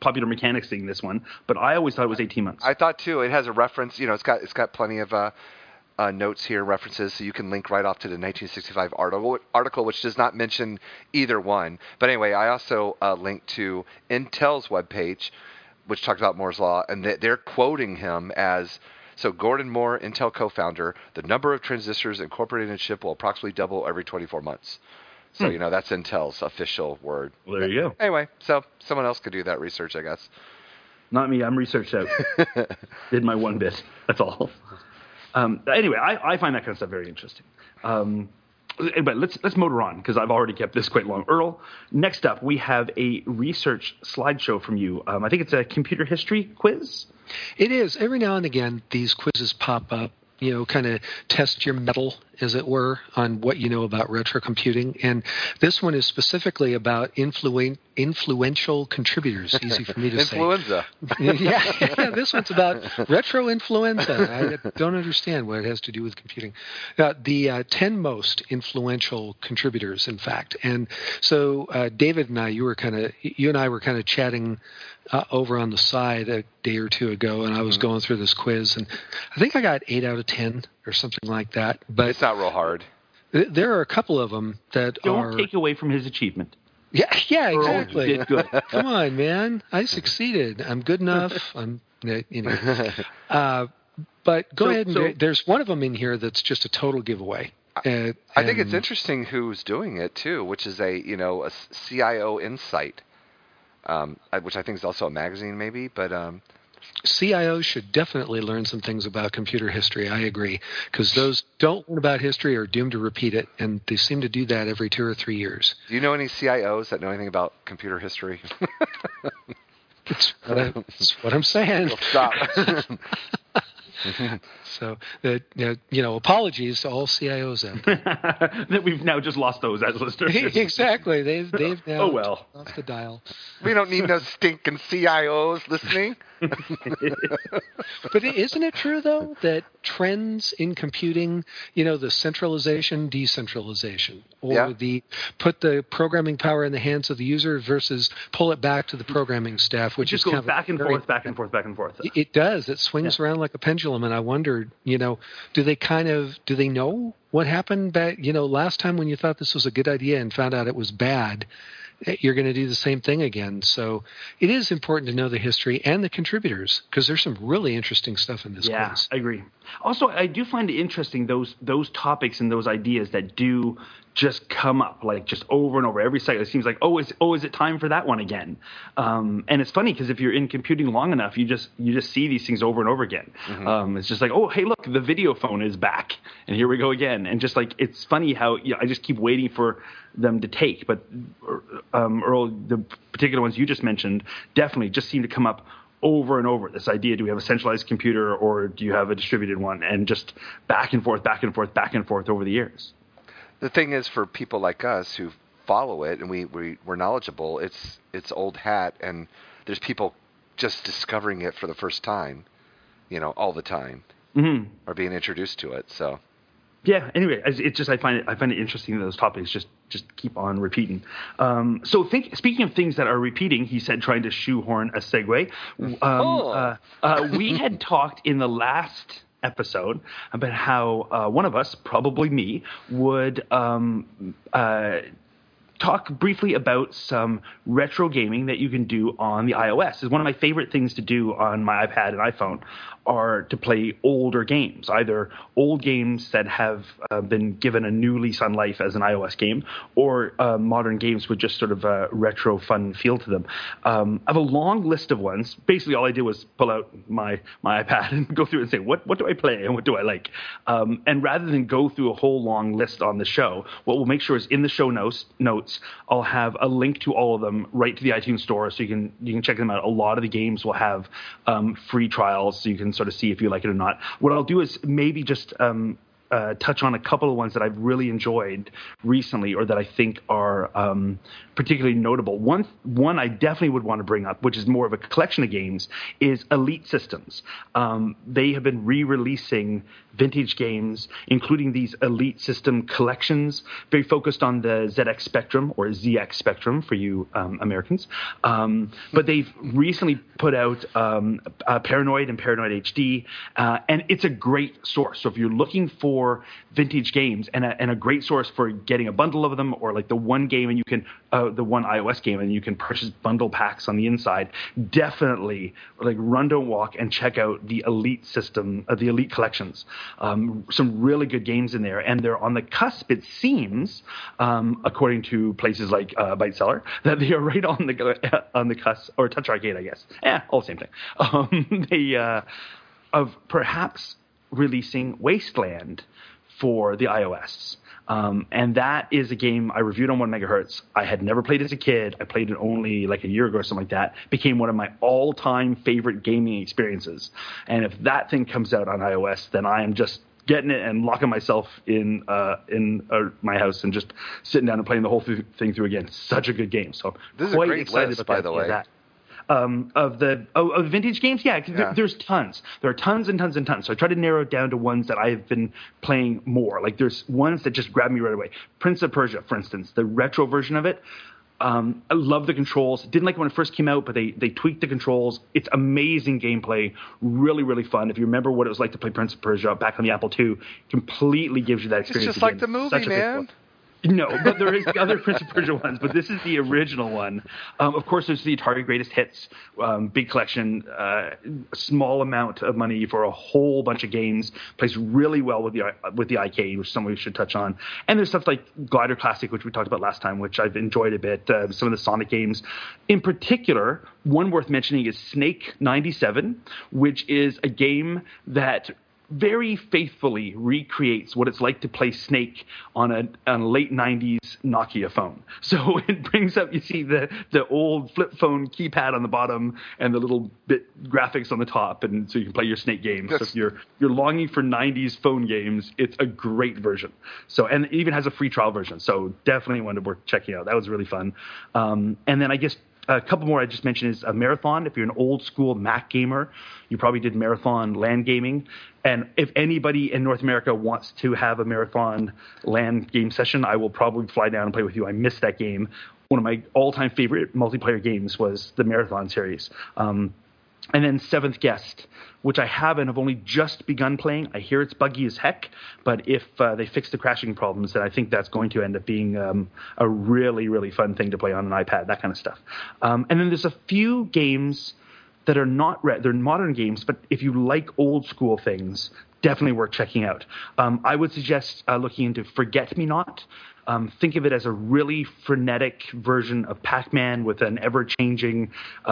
Popular Mechanics thing, this one, but I always thought it was 18 months. I thought too. It has a reference. It's got plenty of notes here, references, so you can link right off to the 1965 article, which does not mention either one. But anyway, I also linked to Intel's webpage, which talked about Moore's Law, and they're quoting him as, so Gordon Moore, Intel co-founder, the number of transistors incorporated in a chip will approximately double every 24 months. So, that's Intel's official word. Well, there you go. Anyway, so someone else could do that research, I guess. Not me. I'm researched out. Did my one bit. That's all. Anyway, I find that kind of stuff very interesting. But let's motor on, because I've already kept this quite long. Earl, next up, we have a research slideshow from you. I think it's a computer history quiz. It is. Every now and again, these quizzes pop up, kind of test your mettle, as it were, on what you know about retro computing. And this one is specifically about influential contributors. Easy for me to say. Influenza. Yeah, this one's about retro influenza. I don't understand what it has to do with computing. The 10 most influential contributors, in fact. And so David and I, you and I were kind of chatting over on the side a day or two ago, and I was going through this quiz, and I think I got 8 out of 10 or something like that. But it's not real hard. There are a couple of them that don't take away from his achievement. Yeah, exactly. You did good. Come on, man. I succeeded. I'm good enough. But go ahead and there's one of them in here that's just a total giveaway. I think it's interesting who's doing it too, which is a CIO Insight, which I think is also a magazine maybe, but CIOs should definitely learn some things about computer history. I agree, because those don't learn about history are doomed to repeat it, and they seem to do that every 2 or 3 years. Do you know any CIOs that know anything about computer history? That's what I'm saying. Well, stop. So, apologies to all CIOs out there. That we've now just lost those as listeners. Exactly. They've now lost the dial. We don't need no stinking CIOs listening. But isn't it true, though, that trends in computing, the centralization, decentralization, or the put the programming power in the hands of the user versus pull it back to the programming staff, which just is goes back and forth, back and forth, back and forth. It does. It swings around like a pendulum, and I wondered, do they know what happened back, last time when you thought this was a good idea and found out it was bad? You're going to do the same thing again. So it is important to know the history and the contributors, because there's some really interesting stuff in this quiz. Yeah, I agree. Also, I do find it interesting, those topics and those ideas that do just come up, like just over and over. Every cycle, it seems like, is it time for that one again? And it's funny, because if you're in computing long enough, you just see these things over and over again. It's just like, hey, look, the video phone is back, and here we go again. And just like, it's funny how I just keep waiting for them to take. But Earl, the particular ones you just mentioned definitely just seem to come up over and over. This idea, do we have a centralized computer or do you have a distributed one? And just back and forth, back and forth, back and forth over the years. The thing is, for people like us who follow it and we're knowledgeable, it's old hat, and there's people just discovering it for the first time, all the time, or being introduced to it. So, yeah. Anyway, it's just I find it interesting that those topics just keep on repeating. So speaking of things that are repeating, he said, trying to shoehorn a segue. We had talked in the last episode about how one of us, probably me, would talk briefly about some retro gaming that you can do on the iOS. It's one of my favorite things to do on my iPad and iPhone are to play older games, either old games that have been given a new lease on life as an iOS game, or modern games with just sort of a retro fun feel to them. I have a long list of ones. Basically, all I did was pull out my iPad and go through it and say, what do I play and what do I like? And rather than go through a whole long list on the show, what we'll make sure is in the show notes, I'll have a link to all of them right to the iTunes store, so you can check them out. A lot of the games will have free trials, so you can sort of see if you like it or not. What I'll do is maybe just touch on a couple of ones that I've really enjoyed recently, or that I think are particularly notable. One I definitely would want to bring up, which is more of a collection of games, is Elite Systems. They have been re-releasing vintage games, including these Elite System collections, very focused on the ZX Spectrum, or ZX Spectrum for you Americans. But they've recently put out Paranoid and Paranoid HD, and it's a great source. So if you're looking for vintage games and a great source for getting a bundle of them, or like the one game and you can the one iOS game and you can purchase bundle packs on the inside, definitely like run, don't walk, and check out the Elite System, the Elite collections. Some really good games in there, and they're on the cusp, it seems, according to places like Byteseller, that they are right on the cusp, or Touch Arcade, I guess. All the same thing. Of perhaps releasing Wasteland for the iOS. And that is a game I reviewed on 1 megahertz. I had never played as a kid. I played it only like a year ago or something like that. Became one of my all-time favorite gaming experiences. And if that thing comes out on iOS, then I am just getting it and locking myself in my house and just sitting down and playing the whole thing through again. Such a good game. So this is a great list, by the way. Of the vintage games, there's tons. There are tons and tons and tons. So I try to narrow it down to ones that I've been playing more. Like there's ones that just grab me right away. Prince of Persia, for instance, the retro version of it. I love the controls. Didn't like it when it first came out, but they tweaked the controls. It's amazing gameplay, really, really fun. If you remember what it was like to play Prince of Persia back on the Apple II, completely gives you that experience. It's just like the movie, man. No, but there is the other Prince of Persia ones, but this is the original one. Of course, there's the Atari Greatest Hits, big collection, small amount of money for a whole bunch of games. Plays really well with the iCade, which is something we should touch on. And there's stuff like Glider Classic, which we talked about last time, which I've enjoyed a bit. Some of the Sonic games. In particular, one worth mentioning is Snake 97, which is a game that very faithfully recreates what it's like to play Snake on a late 90s Nokia phone. So it brings up, you see the old flip phone keypad on the bottom and the little bit graphics on the top, and so you can play your Snake games. Yes. So if you're longing for 90s phone games, it's a great version. So, and it even has a free trial version. So definitely one worth checking out. That was really fun. And then I guess a couple more I just mentioned is a Marathon. If you're an old school Mac gamer, you probably did Marathon LAN gaming. And if anybody in North America wants to have a Marathon LAN game session, I will probably fly down and play with you. I missed that game. One of my all-time favorite multiplayer games was the Marathon series. And then Seventh Guest, which I haven't. I've only just begun playing. I hear it's buggy as heck, but if they fix the crashing problems, then I think that's going to end up being a really, really fun thing to play on an iPad, that kind of stuff. And then there's a few games that are they're modern games, but if you like old school things, definitely worth checking out. I would suggest looking into Forget Me Not. Think of it as a really frenetic version of Pac-Man with an ever-changing,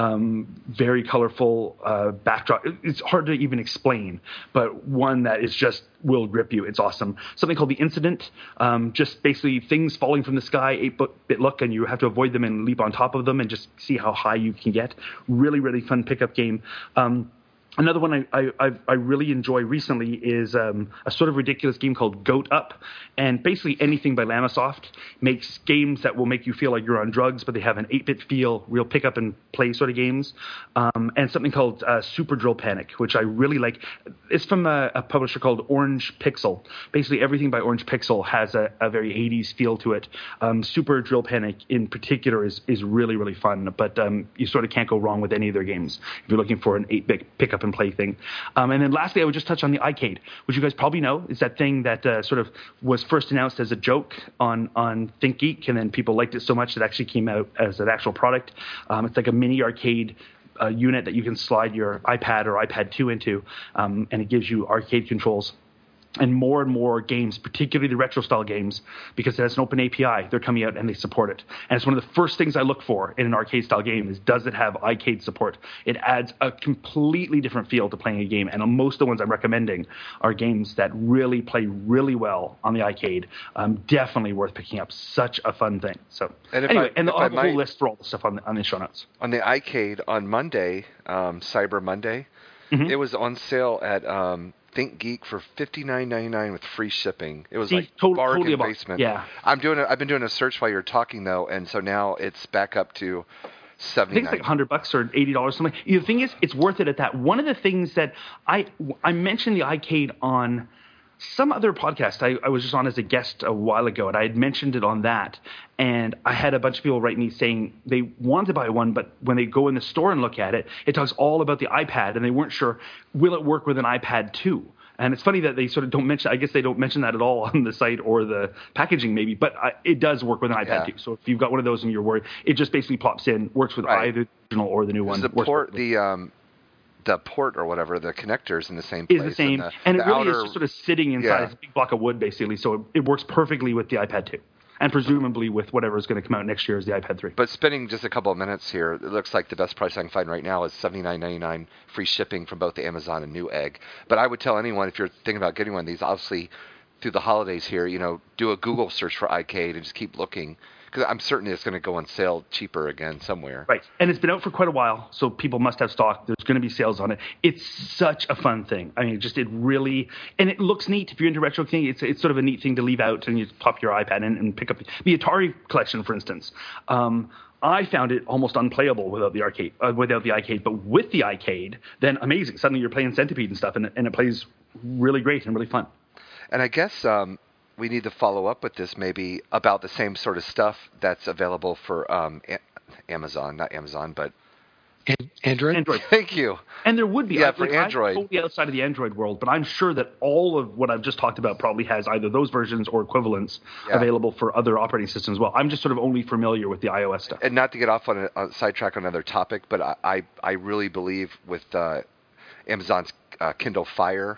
very colorful backdrop. It's hard to even explain, but one that is just will grip you. It's awesome. Something called The Incident, just basically things falling from the sky, 8-bit look, and you have to avoid them and leap on top of them and just see how high you can get. Really, really fun pickup game. Another one I really enjoy recently is a sort of ridiculous game called Goat Up. And basically anything by Lamasoft makes games that will make you feel like you're on drugs, but they have an 8-bit feel, real pick up and play sort of games. And something called Super Drill Panic, which I really like. It's from a publisher called Orange Pixel. Basically everything by Orange Pixel has a very 80s feel to it. Super Drill Panic in particular is really, really fun, but you sort of can't go wrong with any of their games if you're looking for an 8-bit pick up and play thing. And then lastly, I would just touch on the iCade, which you guys probably know is that thing that sort of was first announced as a joke on ThinkGeek, and then people liked it so much that it actually came out as an actual product. It's like a mini arcade unit that you can slide your iPad or iPad 2 into, and it gives you arcade controls. And more games, particularly the retro style games, because it has an open API, they're coming out and they support it. And it's one of the first things I look for in an arcade style game is, does it have iCade support? It adds a completely different feel to playing a game. And most of the ones I'm recommending are games that really play really well on the iCade. Definitely worth picking up. Such a fun thing. So anyway, I'll have a whole list for all the stuff on the show notes. On the iCade on Monday, Cyber Monday, it was on sale at ThinkGeek for $59.99 with free shipping. It was like totally bargain about, basement. yeah. I've been doing a search while you're talking though, and so now it's back up to $79. I think it's like $100 or $80 something. The thing is, it's worth it at that. One of the things that I mentioned the iCade on some other podcast I was just on as a guest a while ago, and I had mentioned it on that. And I had a bunch of people write me saying they wanted to buy one, but when they go in the store and look at it, it talks all about the iPad, and they weren't sure, will it work with an iPad 2? And it's funny that they sort of don't mention, I guess they don't mention that at all on the site or the packaging maybe, but it does work with an iPad 2. So if you've got one of those and you're worried, it just basically plops in, works with either the original or the new one. The port or whatever, the connector's in the same place. Is the same, and it really is just sort of sitting inside a big block of wood basically, so it works perfectly with the iPad 2. And presumably with whatever is going to come out next year is the iPad 3. But spending just a couple of minutes here, it looks like the best price I can find right now is $79.99 free shipping from both Amazon and Newegg. But I would tell anyone, if you're thinking about getting one of these, obviously through the holidays here, do a Google search for iCade and just keep looking. Because I'm certain it's going to go on sale cheaper again somewhere. Right. And it's been out for quite a while, so people must have stock. There's going to be sales on it. It's such a fun thing. I mean, and it looks neat. If you're into retro thing, it's sort of a neat thing to leave out, and you pop your iPad in and pick up the Atari collection, for instance. I found it almost unplayable without the iCade, but with the iCade, then amazing. Suddenly you're playing Centipede and stuff, and it plays really great and really fun. And I guess we need to follow up with this maybe about the same sort of stuff that's available for Amazon, not Amazon, but Android. Thank you. And there would be. For Android. I'm totally outside of the Android world, but I'm sure that all of what I've just talked about probably has either those versions or equivalents available for other operating systems as well. I'm just sort of only familiar with the iOS stuff. And not to get off on a sidetrack on another topic, but I really believe with Amazon's Kindle Fire,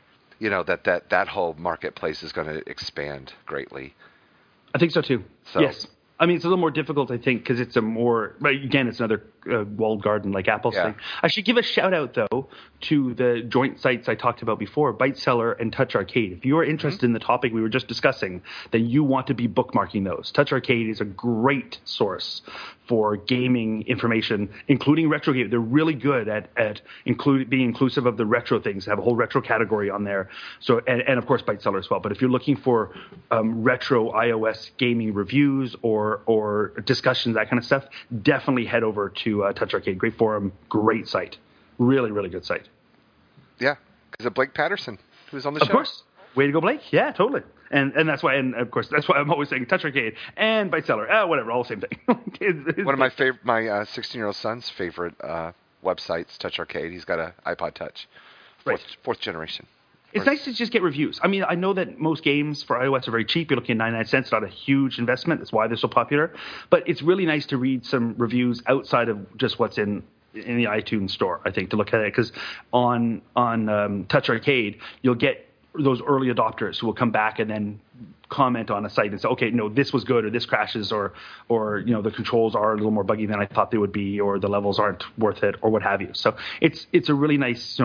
that whole marketplace is going to expand greatly. I think so too. Yes. I mean, it's a little more difficult, I think, because it's it's another walled garden like Apple's thing. I should give a shout out, though, to the joint sites I talked about before, ByteSeller and Touch Arcade. If you are interested in the topic we were just discussing, then you want to be bookmarking those. Touch Arcade is a great source for gaming information, including retro games. They're really good at being inclusive of the retro things. They have a whole retro category on there. So, and of course, ByteSeller as well. But if you're looking for retro iOS gaming reviews or discussions, that kind of stuff, definitely head over to Touch Arcade. Great forum, great site. Really, really good site. Yeah, because of Blake Patterson, who's on the show. Of course. Way to go, Blake. Yeah, totally. And that's why, and of course, that's why I'm always saying Touch Arcade and ByteSeller. Whatever, all the same thing. One of my 16-year-old son's favorite websites, Touch Arcade. He's got an iPod Touch, fourth generation. It's nice to just get reviews. I mean, I know that most games for iOS are very cheap. You're looking at 99 cents, not a huge investment. That's why they're so popular. But it's really nice to read some reviews outside of just what's in the iTunes store, I think, to look at it. Because on Touch Arcade, you'll get those early adopters who will come back and then comment on a site and say, okay, no, this was good, or this crashes, or the controls are a little more buggy than I thought they would be, or the levels aren't worth it, or what have you. So it's a really nice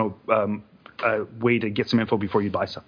way to get some info before you buy stuff.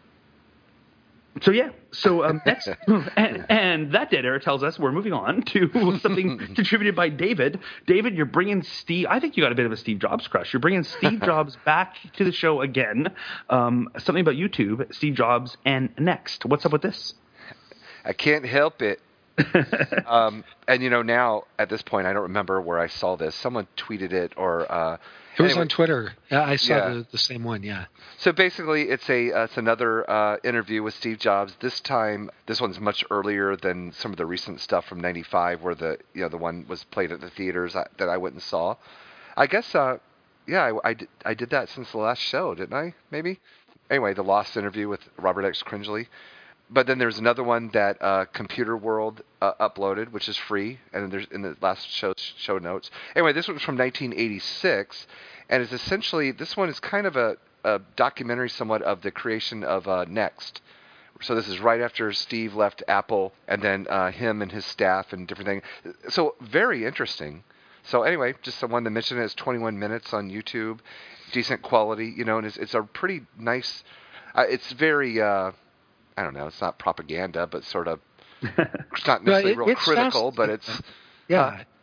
So next, and that dead air tells us we're moving on to something contributed by David. David, you're bringing Steve. I think you got a bit of a Steve Jobs crush. You're bringing Steve Jobs back to the show again. Something about YouTube, Steve Jobs, and Next. What's up with this? I can't help it. And now at this point, I don't remember where I saw this. Someone tweeted it, or it was on Twitter. Yeah, I saw the same one. Yeah. So basically, it's another interview with Steve Jobs. This time, this one's much earlier than some of the recent stuff from '95, where the one was played at the theaters that I went and saw. I guess, I did that since the last show, didn't I? Maybe. Anyway, the Lost interview with Robert X. Cringely. But then there's another one that Computer World uploaded, which is free, and there's in the last show notes. Anyway, this one's from 1986, and it's essentially, this one is kind of a documentary somewhat of the creation of Next. So this is right after Steve left Apple, and then him and his staff and different things. So very interesting. So anyway, just someone to mention it. It's 21 minutes on YouTube, decent quality, and it's a pretty nice. It's very. I don't know. It's not propaganda, but sort of. It's not necessarily real critical, but it's. Yeah,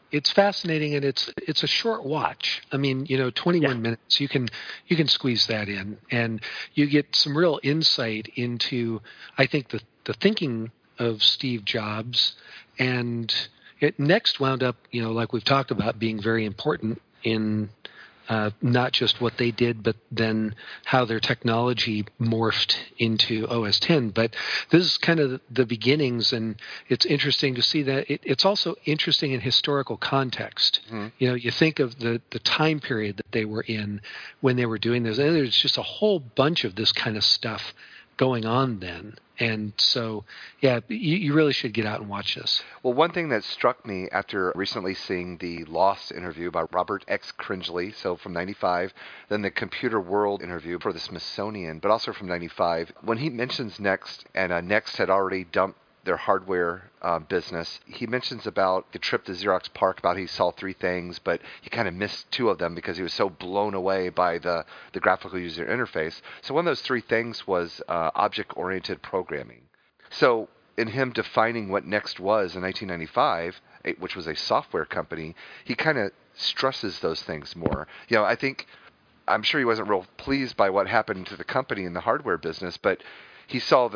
it's fascinating, and it's a short watch. I mean, 21 minutes. You can squeeze that in, and you get some real insight into, I think, the thinking of Steve Jobs, and it next wound up, like we've talked about, being very important in not just what they did, but then how their technology morphed into OS X. But this is kind of the beginnings, and it's interesting to see that it's also interesting in historical context. Mm-hmm. You think of the time period that they were in when they were doing this, and there's just a whole bunch of this kind of stuff going on then. And so, yeah, you really should get out and watch this. Well, one thing that struck me after recently seeing the Lost interview by Robert X. Cringely, so from 95, then the Computer World interview for the Smithsonian, but also from 95, when he mentions Next, and Next had already dumped their hardware business, he mentions about the trip to Xerox PARC, about he saw 3 things, but he kind of missed 2 of them because he was so blown away by the graphical user interface. So one of those 3 things was object-oriented programming. So in him defining what Next was in 1995, which was a software company, he kind of stresses those things more. I'm sure he wasn't real pleased by what happened to the company in the hardware business, but he saw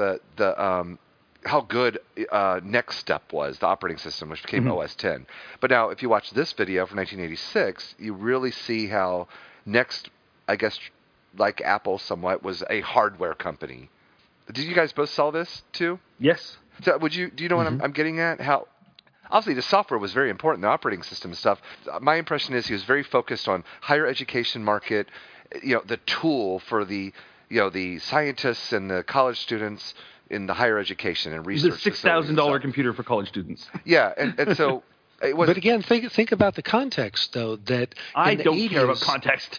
how good Next Step was, the operating system, which became OS X. But now, if you watch this video from 1986, you really see how Next, I guess, like Apple somewhat, was a hardware company. Did you guys both saw this too? Yes. So do you know what I'm getting at? How obviously the software was very important, the operating system and stuff. My impression is he was very focused on higher education market, the tool for the scientists and the college students in the higher education and research. The $6,000 computer for college students. Yeah, and so it was. But again, think about the context, though. That I don't care about context.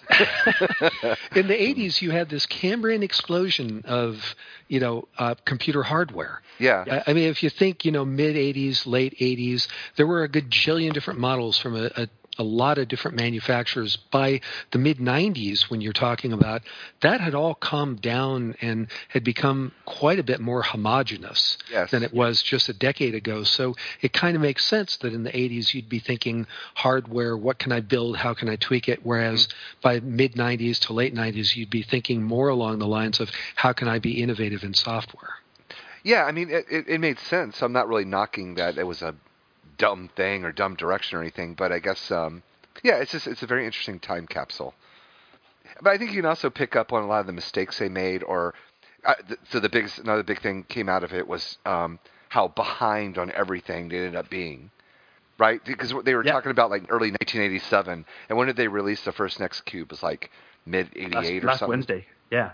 In the 80s, you had this Cambrian explosion of computer hardware. Yeah. I mean, if you think mid 80s, late 80s, there were a gajillion different models from a lot of different manufacturers. By the mid-90s, when you're talking about, that had all calmed down and had become quite a bit more homogeneous than it was just a decade ago. So it kind of makes sense that in the 80s you'd be thinking hardware, what can I build, how can I tweak it, whereas by mid-90s to late 90s you'd be thinking more along the lines of how can I be innovative in software. Yeah, I mean, it made sense. I'm not really knocking that it was a dumb thing or dumb direction or anything, but I guess it's a very interesting time capsule. But I think you can also pick up on a lot of the mistakes they made, or another big thing came out of it was how behind on everything they ended up being, right? Because they were talking about like early 1987, and when did they release the first Next Cube? It was like mid 88 or something. Last Wednesday, yeah.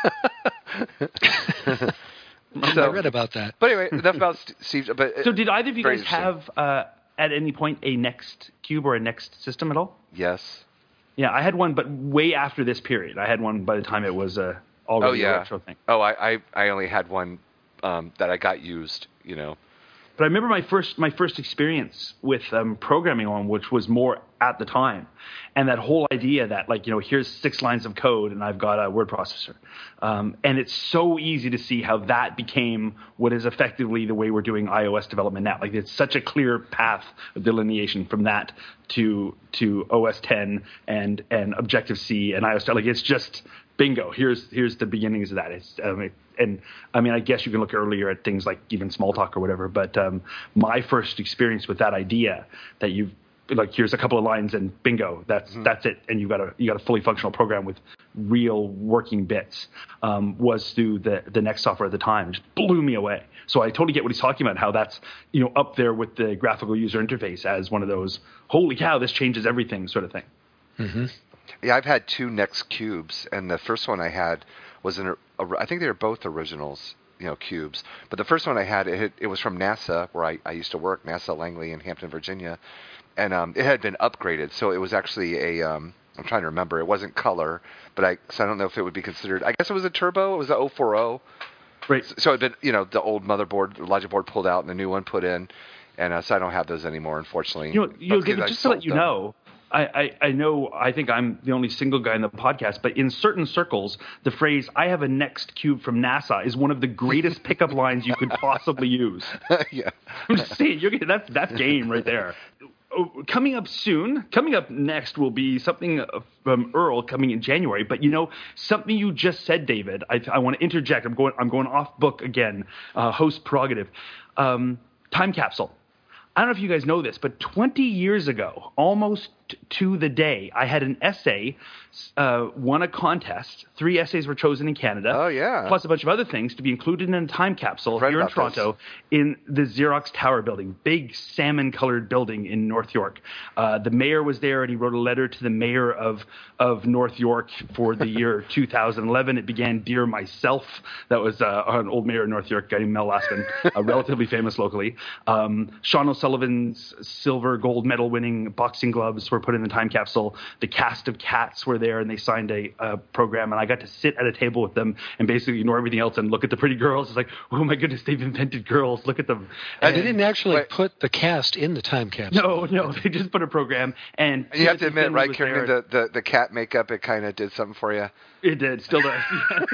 I read about that. But anyway, enough about Steve. But so did either of you guys have, at any point, a Next Cube or a Next system at all? Yes. Yeah, I had one, but way after this period. I had one by the time it was already a retro thing. Oh, I only had one that I got used, But I remember my first experience with programming on, which was more at the time, and that whole idea that here's 6 lines of code and I've got a word processor, and it's so easy to see how that became what is effectively the way we're doing iOS development now. Like it's such a clear path of delineation from that to OS X and Objective C and iOS. Like it's just bingo. Here's the beginnings of that. And I mean, I guess you can look earlier at things like even Smalltalk or whatever. But my first experience with that idea that here's a couple of lines and bingo, that's it, and you got a fully functional program with real working bits was through the Next software at the time. It just blew me away. So I totally get what he's talking about, how that's up there with the graphical user interface as one of those holy cow, this changes everything sort of thing. Mm-hmm. Yeah, I've had 2 Next Cubes, and the first one I had was I think they were both originals, cubes. But the first one I had, it was from NASA, where I used to work, NASA Langley in Hampton, Virginia, and it had been upgraded. So it was actually I'm trying to remember, it wasn't color, but I don't know if it would be considered. I guess it was a turbo. It was a 040. Right. So it had been, the old motherboard, the logic board pulled out, and the new one put in, and so I don't have those anymore, unfortunately. Just to let you know. I know, I think I'm the only single guy in the podcast, but in certain circles, the phrase, I have a Next Cube from NASA is one of the greatest pickup lines you could possibly use. Yeah. I'm just saying, that's game right there. coming up soon, coming up next will be something from Earl coming in January. But something you just said, David, I want to interject. I'm going off book again, host prerogative. Time capsule. I don't know if you guys know this, but 20 years ago, almost to the day, I had an essay, won a contest. 3 essays were chosen in Canada. Oh, yeah. Plus a bunch of other things to be included in a time capsule here in Toronto in the Xerox Tower building, big salmon-colored building in North York. The mayor was there, and he wrote a letter to the mayor of North York for the year 2011. It began, Dear Myself. That was an old mayor of North York, guy named Mel Laskin, relatively famous locally. Sean O'Sullivan's silver, gold medal winning boxing gloves were put in the time capsule. The cast of Cats were there, and they signed a program, and I got to sit at a table with them and basically ignore everything else and look at the pretty girls. It's like, oh my goodness, they've invented girls. Look at them. And they didn't actually put the cast in the time capsule. No, they just put a program. And you have to admit, right, Carrington, the cat makeup, it kind of did something for you. It did, still does.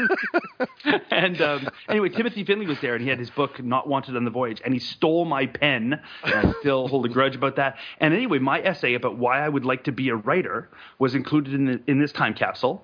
And anyway, Timothy Finley was there, and he had his book, Not Wanted on the Voyage, and he stole my pen, and I still hold a grudge about that. And anyway, my essay about why I would like to be a writer was included in this time capsule,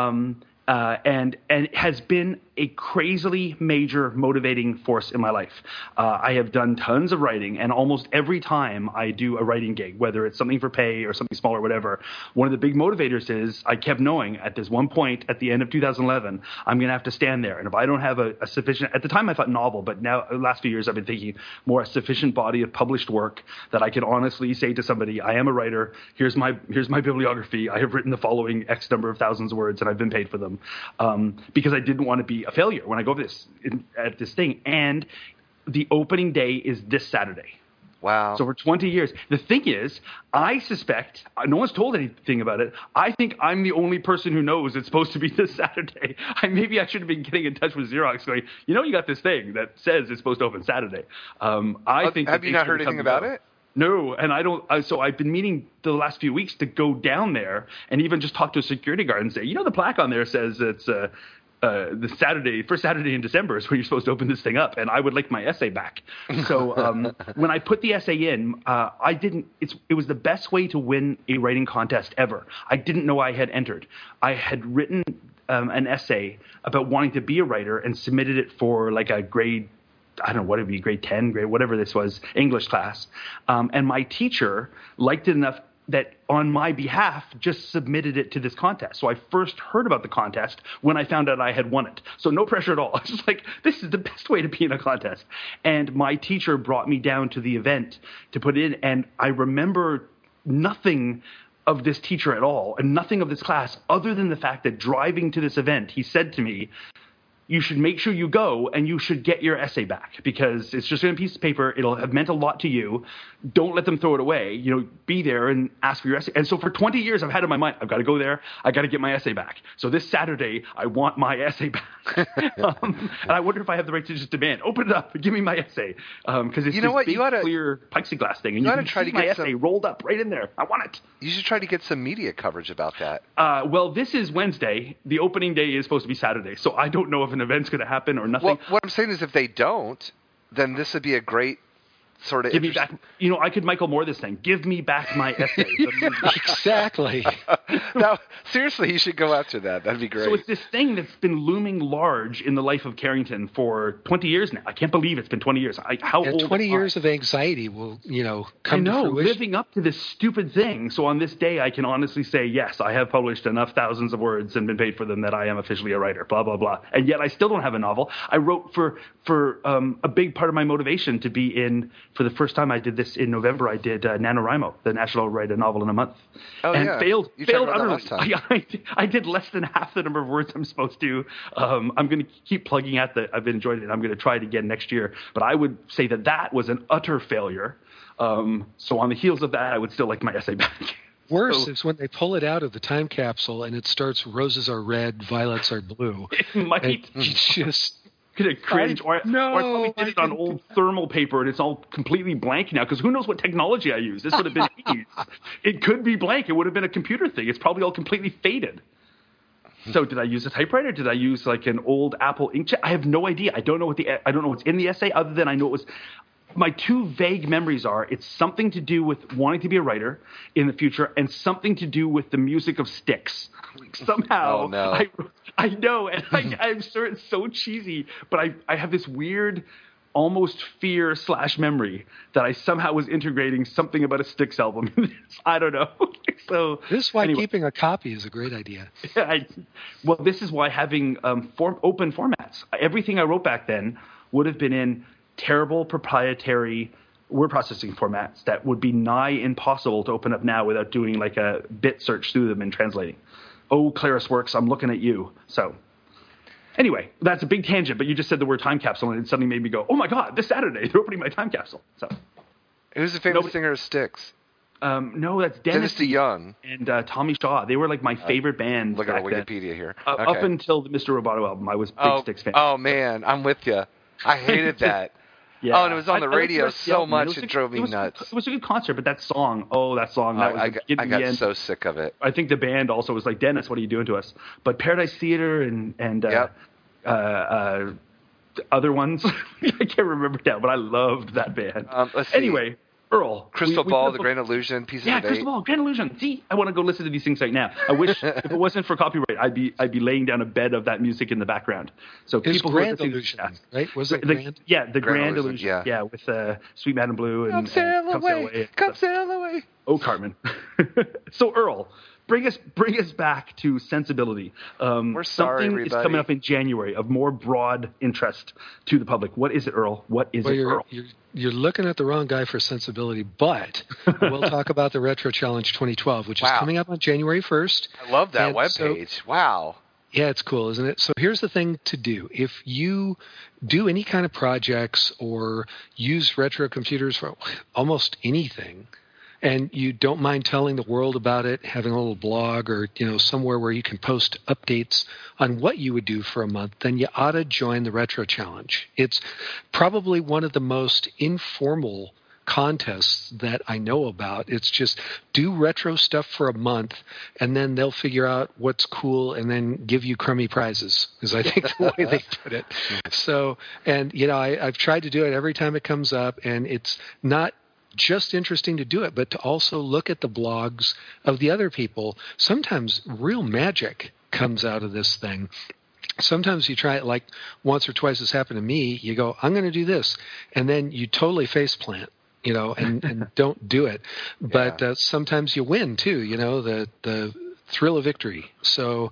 and has been a crazily major motivating force in my life. I have done tons of writing, and almost every time I do a writing gig, whether it's something for pay or something small or whatever, one of the big motivators is I kept knowing at this one point at the end of 2011, I'm going to have to stand there. And if I don't have a sufficient, at the time I thought novel, but now the last few years I've been thinking more a sufficient body of published work that I can honestly say to somebody, I am a writer, here's my bibliography, I have written the following X number of thousands of words and I've been paid for them. Because I didn't want to be a failure when I go at this thing. And the opening day is this Saturday. Wow. So for 20 years. The thing is, I suspect, no one's told anything about it, I think I'm the only person who knows it's supposed to be this Saturday. Maybe I should have been getting in touch with Xerox going, you got this thing that says it's supposed to open Saturday. Have you not heard anything about it? No, and I don't. So I've been meaning the last few weeks to go down there and even just talk to a security guard and say, the plaque on there says it's the first Saturday in December is when you're supposed to open this thing up, and I would like my essay back. So when I put the essay in, it was the best way to win a writing contest ever. I didn't know I had entered. I had written an essay about wanting to be a writer and submitted it for like a grade. I don't know what it would be, grade 10, grade whatever this was, English class. And my teacher liked it enough that on my behalf just submitted it to this contest. So I first heard about the contest when I found out I had won it. So no pressure at all. I was just like, this is the best way to be in a contest. And my teacher brought me down to the event to put in, and I remember nothing of this teacher at all and nothing of this class other than the fact that driving to this event, he said to me, you should make sure you go and you should get your essay back because it's just a piece of paper. It'll have meant a lot to you. Don't let them throw it away. Be there and ask for your essay. And so for 20 years, I've had in my mind, I've got to go there. I got to get my essay back. So this Saturday, I want my essay back. And I wonder if I have the right to just demand, open it up, give me my essay. Because it's this big, clear plexiglass thing. And you can try to get my essay rolled up right in there. I want it. You should try to get some media coverage about that. Well, this is Wednesday. The opening day is supposed to be Saturday. So I don't know if an event's going to happen or nothing. Well, what I'm saying is if they don't, then this would be a great sort of give me back. I could Michael Moore this thing. Give me back my essay. Exactly. Now, seriously, you should go after that. That'd be great. So it's this thing that's been looming large in the life of Carrington for 20 years now. I can't believe it's been 20 years. How old? 20 years of anxiety will, come to fruition. Living up to this stupid thing. So on this day, I can honestly say, yes, I have published enough thousands of words and been paid for them that I am officially a writer. Blah blah blah. And yet I still don't have a novel. I wrote for a big part of my motivation to be in. For the first time I did this in November, I did NaNoWriMo, the National Write a Novel in a Month. Oh, and yeah. failed utterly. I I did less than half the number of words I'm supposed to. I'm going to keep plugging at I've been enjoying it. I'm going to try it again next year. But I would say that was an utter failure. So on the heels of that, I would still like my essay back. Worse is when they pull it out of the time capsule and it starts roses are red, violets are blue. It might. It's just... Gonna cringe, or I probably did it on old thermal paper and it's all completely blank now because who knows what technology I use. This would have been it could be blank. It would have been a computer thing. It's probably all completely faded. So did I use a typewriter? Did I use like an old Apple inkjet? I have no idea. I don't know what's in the essay other than I know it was my two vague memories are it's something to do with wanting to be a writer in the future and something to do with the music of Styx. Somehow, Oh, no. I know, and I'm sure it's so cheesy, but I have this weird, almost fear / memory that I somehow was integrating something about a Styx album. I don't know. So This is why anyway. keeping a copy is a great idea. Well, this is why having open formats. Everything I wrote back then would have been in terrible proprietary word processing formats that would be nigh impossible to open up now without doing like a bit search through them and translating. Oh, ClarisWorks, I'm looking at you. So anyway, that's a big tangent, but you just said the word time capsule and it suddenly made me go, oh my God, this Saturday they're opening my time capsule. So Who's the famous singer of Styx? no, that's Dennis DeYoung and Tommy Shaw. They were like my favorite band. Look at back then. Wikipedia here. Up until the Mr. Roboto album, I was a big Styx fan. Oh man, I'm with you. I hated that. Yeah. Oh, and it was on the radio liked so much it drove me was nuts. It was a good concert, but that song, that was I the beginning got to the end. so sick of it. I think the band also was like, Dennis, what are you doing to us? But Paradise Theater and other ones, I can't remember now, but I loved that band. Let's see. Anyway, Earl. Crystal Ball, The Grand Illusion, Pieces of Eight. Crystal Ball, Grand Illusion. See, I want to go listen to these things right now. I wish if it wasn't for copyright, I'd be laying down a bed of that music in the background. So It's people Grand who are Illusion, listening, right? Was it the, Grand? Yeah, the Grand Grand Illusion, Illusion. yeah. With Sweet Madam Blue and Come sail away, away. come sail away. Oh, Carmen. So Earl, bring us back to sensibility. We're sorry, something everybody. is coming up in January of more broad interest to the public. What is it, Earl? What is it, Earl? You're looking at the wrong guy for sensibility, but we'll talk about the Retro Challenge 2012, which is coming up on January 1st. I love that And webpage. Wow. Yeah, it's cool, isn't it? So here's the thing to do. If you do any kind of projects or use retro computers for almost anything, and you don't mind telling the world about it, having a little blog or, somewhere where you can post updates on what you would do for a month, then you ought to join the Retro Challenge. It's probably one of the most informal contests that I know about. It's just do retro stuff for a month, and then they'll figure out what's cool and then give you crummy prizes, is I think the way they put it. So, and, I've tried to do it every time it comes up, and it's not just interesting to do it, but to also look at the blogs of the other people. Sometimes real magic comes out of this thing. Sometimes you try it like once or twice has happened to me. You go, I'm going to do this. And then you totally faceplant, and don't do it. But sometimes you win too, the thrill of victory. So,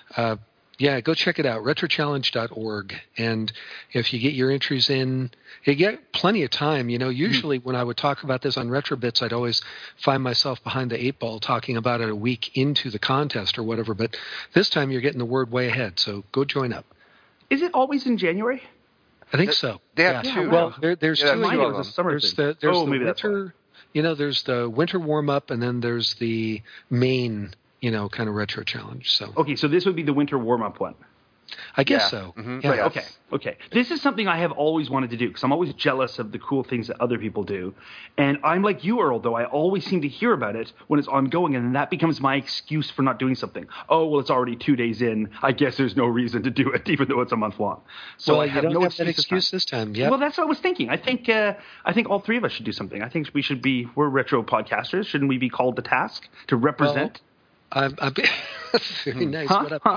go check it out, retrochallenge.org. And if you get your entries in, you get plenty of time. Usually when I would talk about this on RetroBits, I'd always find myself behind the 8-ball talking about it a week into the contest or whatever. But this time you're getting the word way ahead, so go join up. Is it always in January? I think so. They have two. Well, there's two. Mine was a summer thing. There's the maybe that's winter. There's the winter warm up, and then there's the main, kind of retro challenge. So okay, so this would be the winter warm up one. I guess so. Mm-hmm. Yeah. Right, okay. This is something I have always wanted to do because I'm always jealous of the cool things that other people do. And I'm like you, Earl, though. I always seem to hear about it when it's ongoing, and then that becomes my excuse for not doing something. Oh, well, it's already 2 days in. I guess there's no reason to do it, even though it's a month long. So I have you don't no have that excuse this time. Yeah. Well, that's what I was thinking. I think all three of us should do something. I think we're retro podcasters. Shouldn't we be called to task to represent? I'm very nice. What up?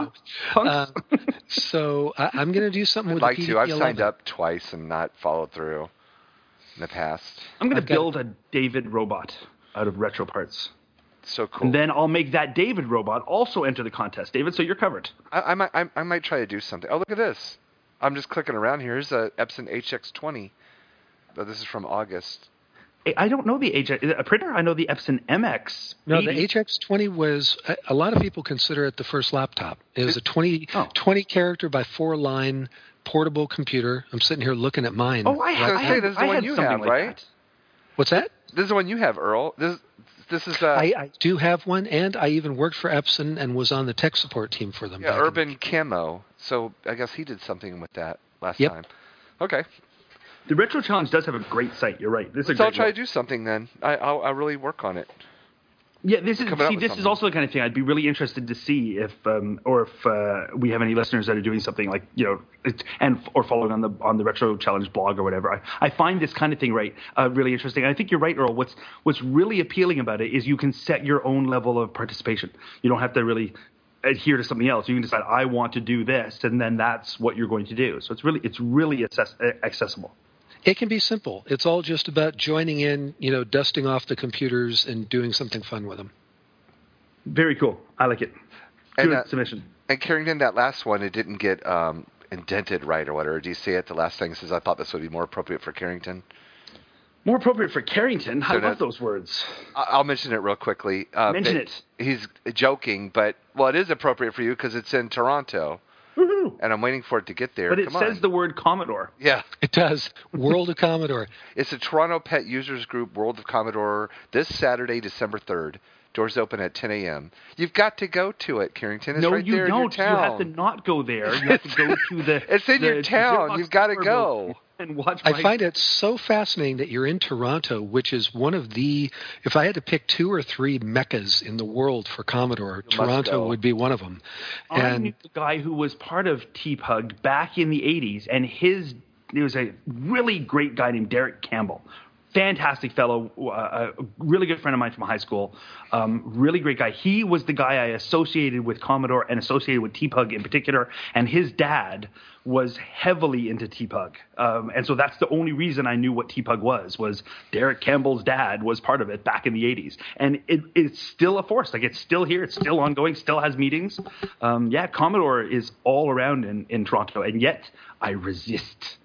So I'm going to do something with I'd like the to. PDP I've 11. signed up twice and not followed through in the past. I'm going to build a David robot out of retro parts. So cool. And then I'll make that David robot also enter the contest. David, so you're covered. I might try to do something. Oh, look at this. I'm just clicking around here. Here's a Epson HX20. Oh, this is from August. I don't know the HX. Is it a printer? I know the Epson MX. No, the HX20 was, a lot of people consider it the first laptop. It was a 20 character by 4 line portable computer. I'm sitting here looking at mine. Oh, I had this is the one you have, like right? that. What's that? This is the one you have, Earl. This is I do have one, and I even worked for Epson and was on the tech support team for them. yeah, Urban Camo. So I guess he did something with that last time. Okay. The Retro Challenge does have a great site. You're right. This is So a I'll great try one. to do something then. I'll really work on it. Yeah, this is also the kind of thing I'd be really interested to see if we have any listeners that are doing something like, or following on the Retro Challenge blog or whatever. I find this kind of thing really interesting. I think you're right, Earl. What's really appealing about it is you can set your own level of participation. You don't have to really adhere to something else. You can decide, I want to do this, and then that's what you're going to do. So it's really accessible. It can be simple. It's all just about joining in, dusting off the computers and doing something fun with them. Very cool. I like it. Good submission. And Carrington, that last one, it didn't get indented right or whatever. Do you see it? The last thing says, I thought this would be more appropriate for Carrington. More appropriate for Carrington? I love those words. I'll mention it real quickly. Mention it. He's joking, but, it is appropriate for you because it's in Toronto. Woo-hoo. And I'm waiting for it to get there. But it says the word Commodore. Yeah. It does. World of Commodore. It's the Toronto Pet Users Group World of Commodore this Saturday, December 3rd. Doors open at 10 a.m. You've got to go to it, Carrington. It's right there in your town. No, you have to not go there. You have to go to the... It's in your town. You've got to go. And watch I find it so fascinating that you're in Toronto, which is one of the... If I had to pick 2 or 3 meccas in the world for Commodore, Toronto would be one of them. I knew the guy who was part of TPUG back in the 80s, and there was a really great guy named Derek Campbell. Fantastic fellow, a really good friend of mine from high school, really great guy. He was the guy I associated with Commodore and associated with TPUG in particular, and his dad was heavily into TPUG. And so that's the only reason I knew what TPUG was Derek Campbell's dad was part of it back in the 80s. And it's still a force. Like, it's still here. It's still ongoing, still has meetings. Commodore is all around in Toronto, and yet I resist.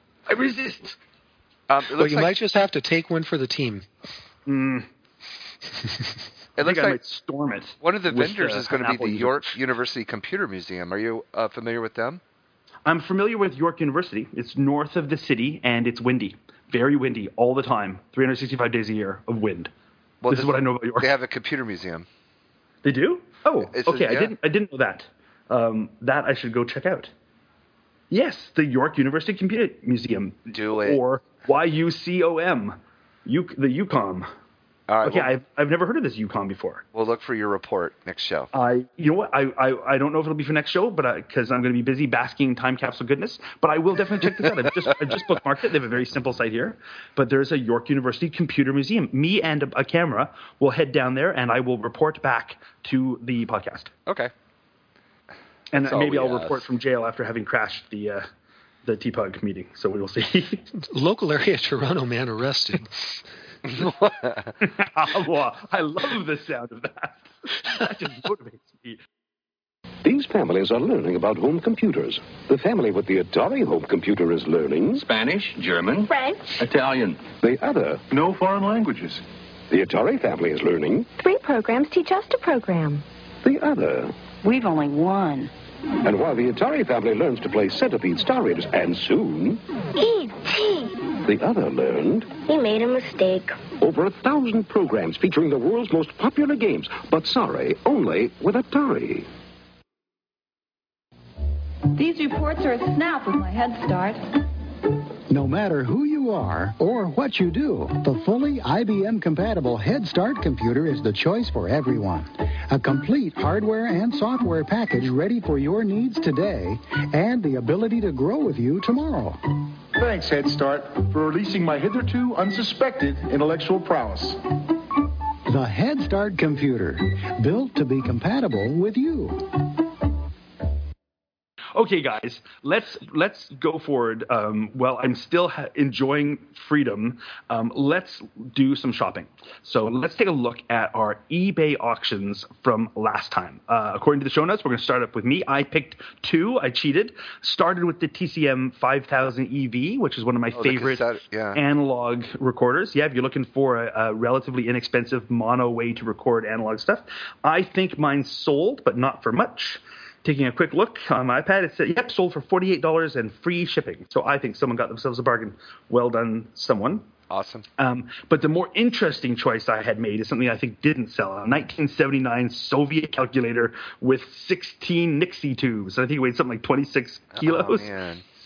You might just have to take one for the team. It looks I like might storm it. One of the vendors is going to be the York University Computer Museum. Are you familiar with them? I'm familiar with York University. It's north of the city, and it's windy. Very windy all the time. 365 days a year of wind. Well, this is what I know about York. They have a computer museum. They do? Oh, okay. Yeah. I didn't know that. That I should go check out. Yes, the York University Computer Museum. Do it. Or YUCOM, the UCOM. All right, okay, I've never heard of this UCOM before. We'll look for your report next show. You know what? I don't know if it'll be for next show, but because I'm going to be busy basking in time capsule goodness. But I will definitely check this out. I just bookmarked it. They have a very simple site here, but there's a York University Computer Museum. Me and a camera will head down there, and I will report back to the podcast. Okay. And maybe I'll report from jail after having crashed the TPUG meeting. So we will see. Local area Toronto man arrested. Well, I love the sound of that. That just motivates me. These families are learning about home computers. The family with the Atari home computer is learning Spanish, German, French, Italian. The other, no foreign languages. The Atari family is learning 3 programs teach us to program. The other. We've only one. And while the Atari family learns to play Centipede Star Raiders and soon... E.T. The other learned... He made a mistake. Over 1,000 programs featuring the world's most popular games. But sorry, only with Atari. These reports are a snap with my Head Start. No matter who you are or what you do, the fully IBM-compatible Head Start computer is the choice for everyone. A complete hardware and software package ready for your needs today and the ability to grow with you tomorrow. Thanks, Head Start, for releasing my hitherto unsuspected intellectual prowess. The Head Start computer, built to be compatible with you. Okay, guys, let's go forward. I'm still enjoying freedom. Let's do some shopping. So let's take a look at our eBay auctions from last time. According to the show notes, we're going to start up with me. I picked 2. I cheated. Started with the TCM 5000 EV, which is one of my favorite analog recorders. Yeah, if you're looking for a relatively inexpensive mono way to record analog stuff. I think mine sold, but not for much. Taking a quick look on my iPad, it said, sold for $48 and free shipping. So I think someone got themselves a bargain. Well done, someone. Awesome. But the more interesting choice I had made is something I think didn't sell. A 1979 Soviet calculator with 16 Nixie tubes. I think it weighed something like 26 kilos. Oh, man.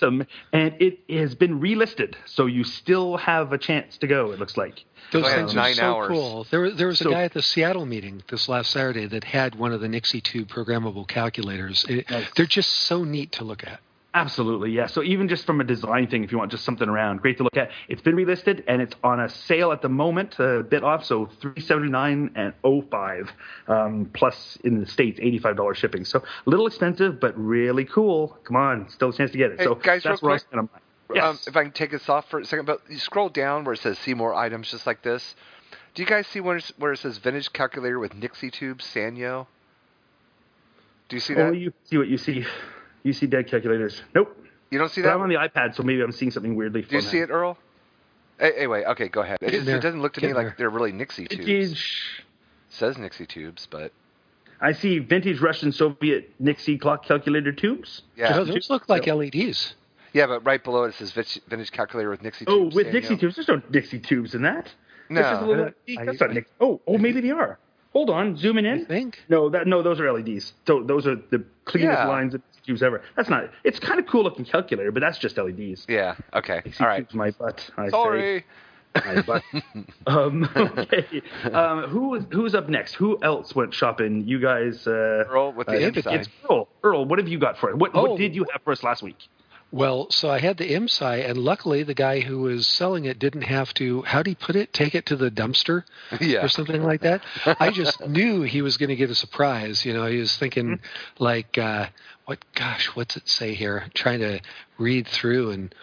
awesome, and it has been relisted, so you still have a chance to go. It looks like. Those things are 9 so hours. cool. There was a guy at the Seattle meeting this last Saturday that had one of the Nixie 2 programmable calculators. Nice. They're just so neat to look at. Absolutely, yeah. So even just from a design thing, if you want just something around, great to look at. It's been relisted, and it's on a sale at the moment, a bit off, so $379 and $05, plus in the States, $85 shipping. So a little expensive, but really cool. Come on, still a chance to get it. Hey, so guys, that's real where I quick, spent my Yes. if I can take this off for a second, but you scroll down where it says see more items just like this. Do you guys see where it says vintage calculator with Nixie tubes, Sanyo? Do you see that? Oh, you see what you see. You see dead calculators. Nope. You don't see But that? I'm on the iPad, so maybe I'm seeing something weirdly. Do you see it, Earl? Anyway, okay, go ahead. It doesn't look to me like they're really Nixie tubes. It says Nixie tubes, but... I see vintage Russian Soviet Nixie clock calculator tubes. Yeah. Those look like LEDs. Yeah, but right below it says vintage calculator with Nixie tubes. Oh, with Nixie tubes. There's no Nixie tubes in that. No. This is a little, that's not Nixie. Oh, maybe they are. Hold on, zooming in. I think. No, those are LEDs. So those are the cleanest lines of tubes ever. That's not. It's kind of cool looking calculator, but that's just LEDs. Yeah. Okay. Nixie All right. tubes, my butt. Sorry. My butt. Okay. Who's up next? Who else went shopping? You guys. Earl with the inside. It's Earl. Earl, what have you got for it? What did you have for us last week? Well, so I had the IMSI, and luckily the guy who was selling it didn't have to, how'd he put it, take it to the dumpster or something like that. I just knew he was going to get a surprise. You know, he was thinking like, what's it say here? I'm trying to read through and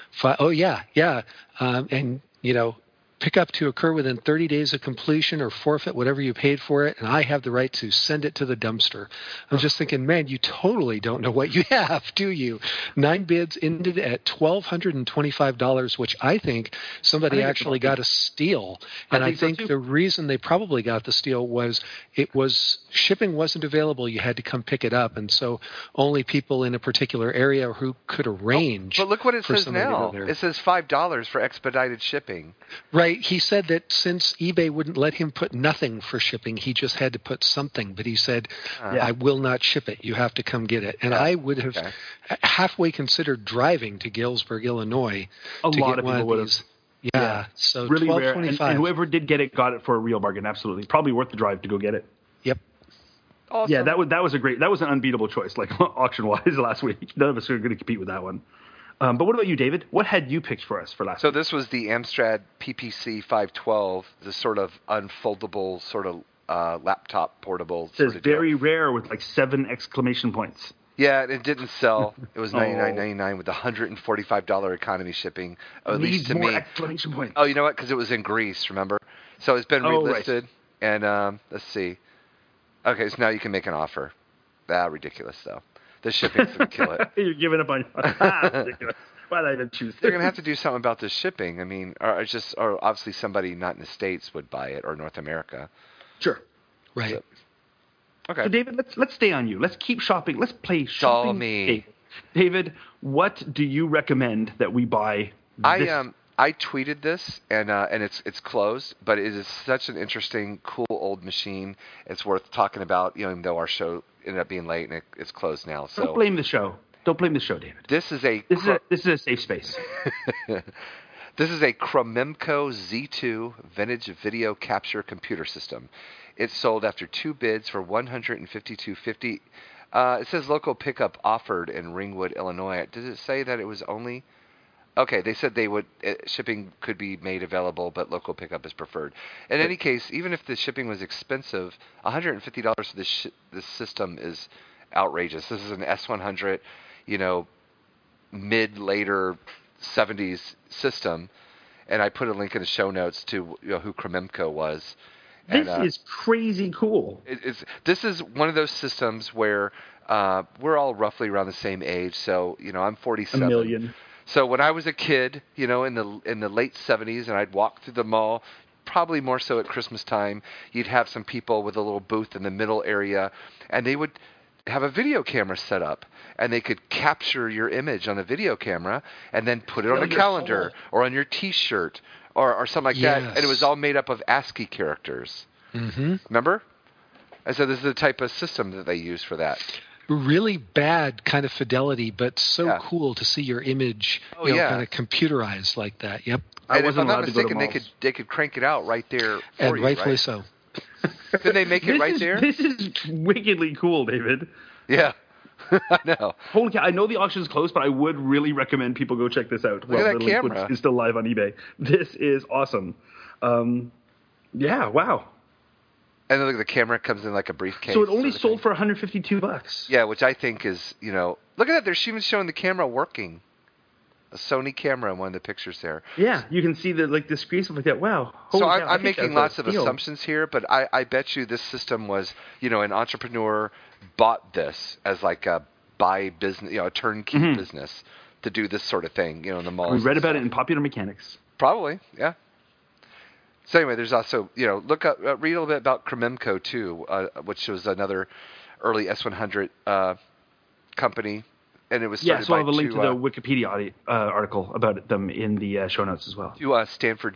and, you know, pick up to occur within 30 days of completion or forfeit whatever you paid for it, and I have the right to send it to the dumpster. I'm just thinking, man, you totally don't know what you have, do you? 9 bids ended at $1,225, which I think somebody actually got a steal. And I think the reason they probably got the steal was shipping wasn't available. You had to come pick it up, and so only people in a particular area who could arrange. But look what it says now. It says $5 for expedited shipping. Right. He said that since eBay wouldn't let him put nothing for shipping, he just had to put something. But he said, I will not ship it. You have to come get it. And I would have halfway considered driving to Galesburg, Illinois to get one of these. Yeah. So really rare. And whoever did get it got it for a real bargain. Absolutely. Probably worth the drive to go get it. Yep. Awesome. Yeah, that was an unbeatable choice, like auction-wise last week. None of us are going to compete with that one. But what about you, David? What had you picked for us for last week? So this was the Amstrad PPC 512, the sort of unfoldable sort of laptop portable. It says very rare with like 7 exclamation points. Yeah, it didn't sell. It was $99.99 with $145 economy shipping. At least to me. Exclamation points. Oh, you know what? Because it was in Greece, remember? So it's been relisted. Right. And let's see. Okay, so now you can make an offer. Ridiculous, though. The shipping's going to kill it. You're giving up on ridiculous. Why did I even choose this? They're going to have to do something about the shipping. I mean, or obviously somebody not in the States would buy it, or North America. Sure. Right. So, okay. So, David, let's stay on you. Let's keep shopping. Let's play shopping. Show me. David, what do you recommend that we buy I tweeted this, and it's closed, but it is such an interesting, cool old machine. It's worth talking about, even though our show ended up being late and it's closed now. So don't blame the show. Don't blame the show, David. This is a safe space. This is a Chromemco Z2 vintage video capture computer system. It sold after 2 bids for $152.50. It says local pickup offered in Ringwood, Illinois. Does it say that it was only? Okay, they said shipping could be made available, but local pickup is preferred. In any case, even if the shipping was expensive, $150 for this system is outrageous. This is an S100, mid-later 70s system, and I put a link in the show notes to who Chromemco was. This is crazy cool. This is one of those systems where we're all roughly around the same age. So, I'm 47. A million. So when I was a kid, in the late 70s, and I'd walk through the mall, probably more so at Christmas time, you'd have some people with a little booth in the middle area, and they would have a video camera set up, and they could capture your image on the video camera and then put it on a calendar or on your T-shirt or something like that. And it was all made up of ASCII characters. Mm-hmm. Remember? And so this is the type of system that they use for that. really bad kind of fidelity, but so Yeah. cool to see your image Oh, you know, yeah. kind of computerized like that. Yep. And if wasn't I'm not allowed to go to mistaken, malls. they could crank it out right there for And you, rightfully right? so. Did they make it This right is- there? This is wickedly cool, David. Yeah. I know. Holy cow, I know the auction's closed, but I would really recommend people go check this out. Look at that the link camera. is still live on eBay. This is awesome. Yeah, wow. And then look, the camera comes in like a briefcase. So it only sort of sold thing. for $152. Yeah, which I think is, look at that. They're even showing the camera working. A Sony camera in one of the pictures there. Yeah, you can see the screen stuff like that. Wow. Holy So cow, I I'm think making that's lots a of steal. assumptions here, but I bet you this system was, an entrepreneur bought this as like a buy business, a turnkey business to do this sort of thing, in the malls. We read and about stuff. it in Popular Mechanics. Probably, yeah. So anyway, there's also, look up, read a little bit about Krememco too, which was another early S100 company, and it was started So I'll have a by link two, to the Wikipedia article about them in the show notes as well. two Stanford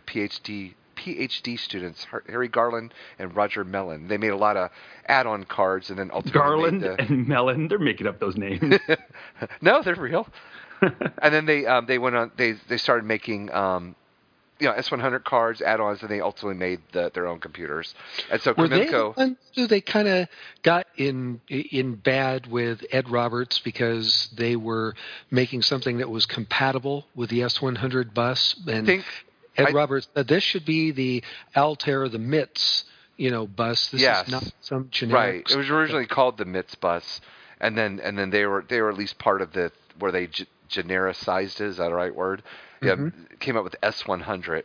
PhD students, Harry Garland and Roger Mellon. They made a lot of add-on cards, and then ultimately Garland made and Mellon, they're making up those names. No, they're real. And then they went on. They started making S100 cards, add-ons, and they ultimately made their own computers. And so Were they the Krememco. ones who they kind of got in bad with Ed Roberts because they were making something that was compatible with the S100 bus? And Ed Roberts said this should be the Altair, the MITS, bus. This Yes. is not some generic. Right. It was originally called the MITS bus, and then they were at least part of where they genericized it. Is that the right word? Yeah, came up with S100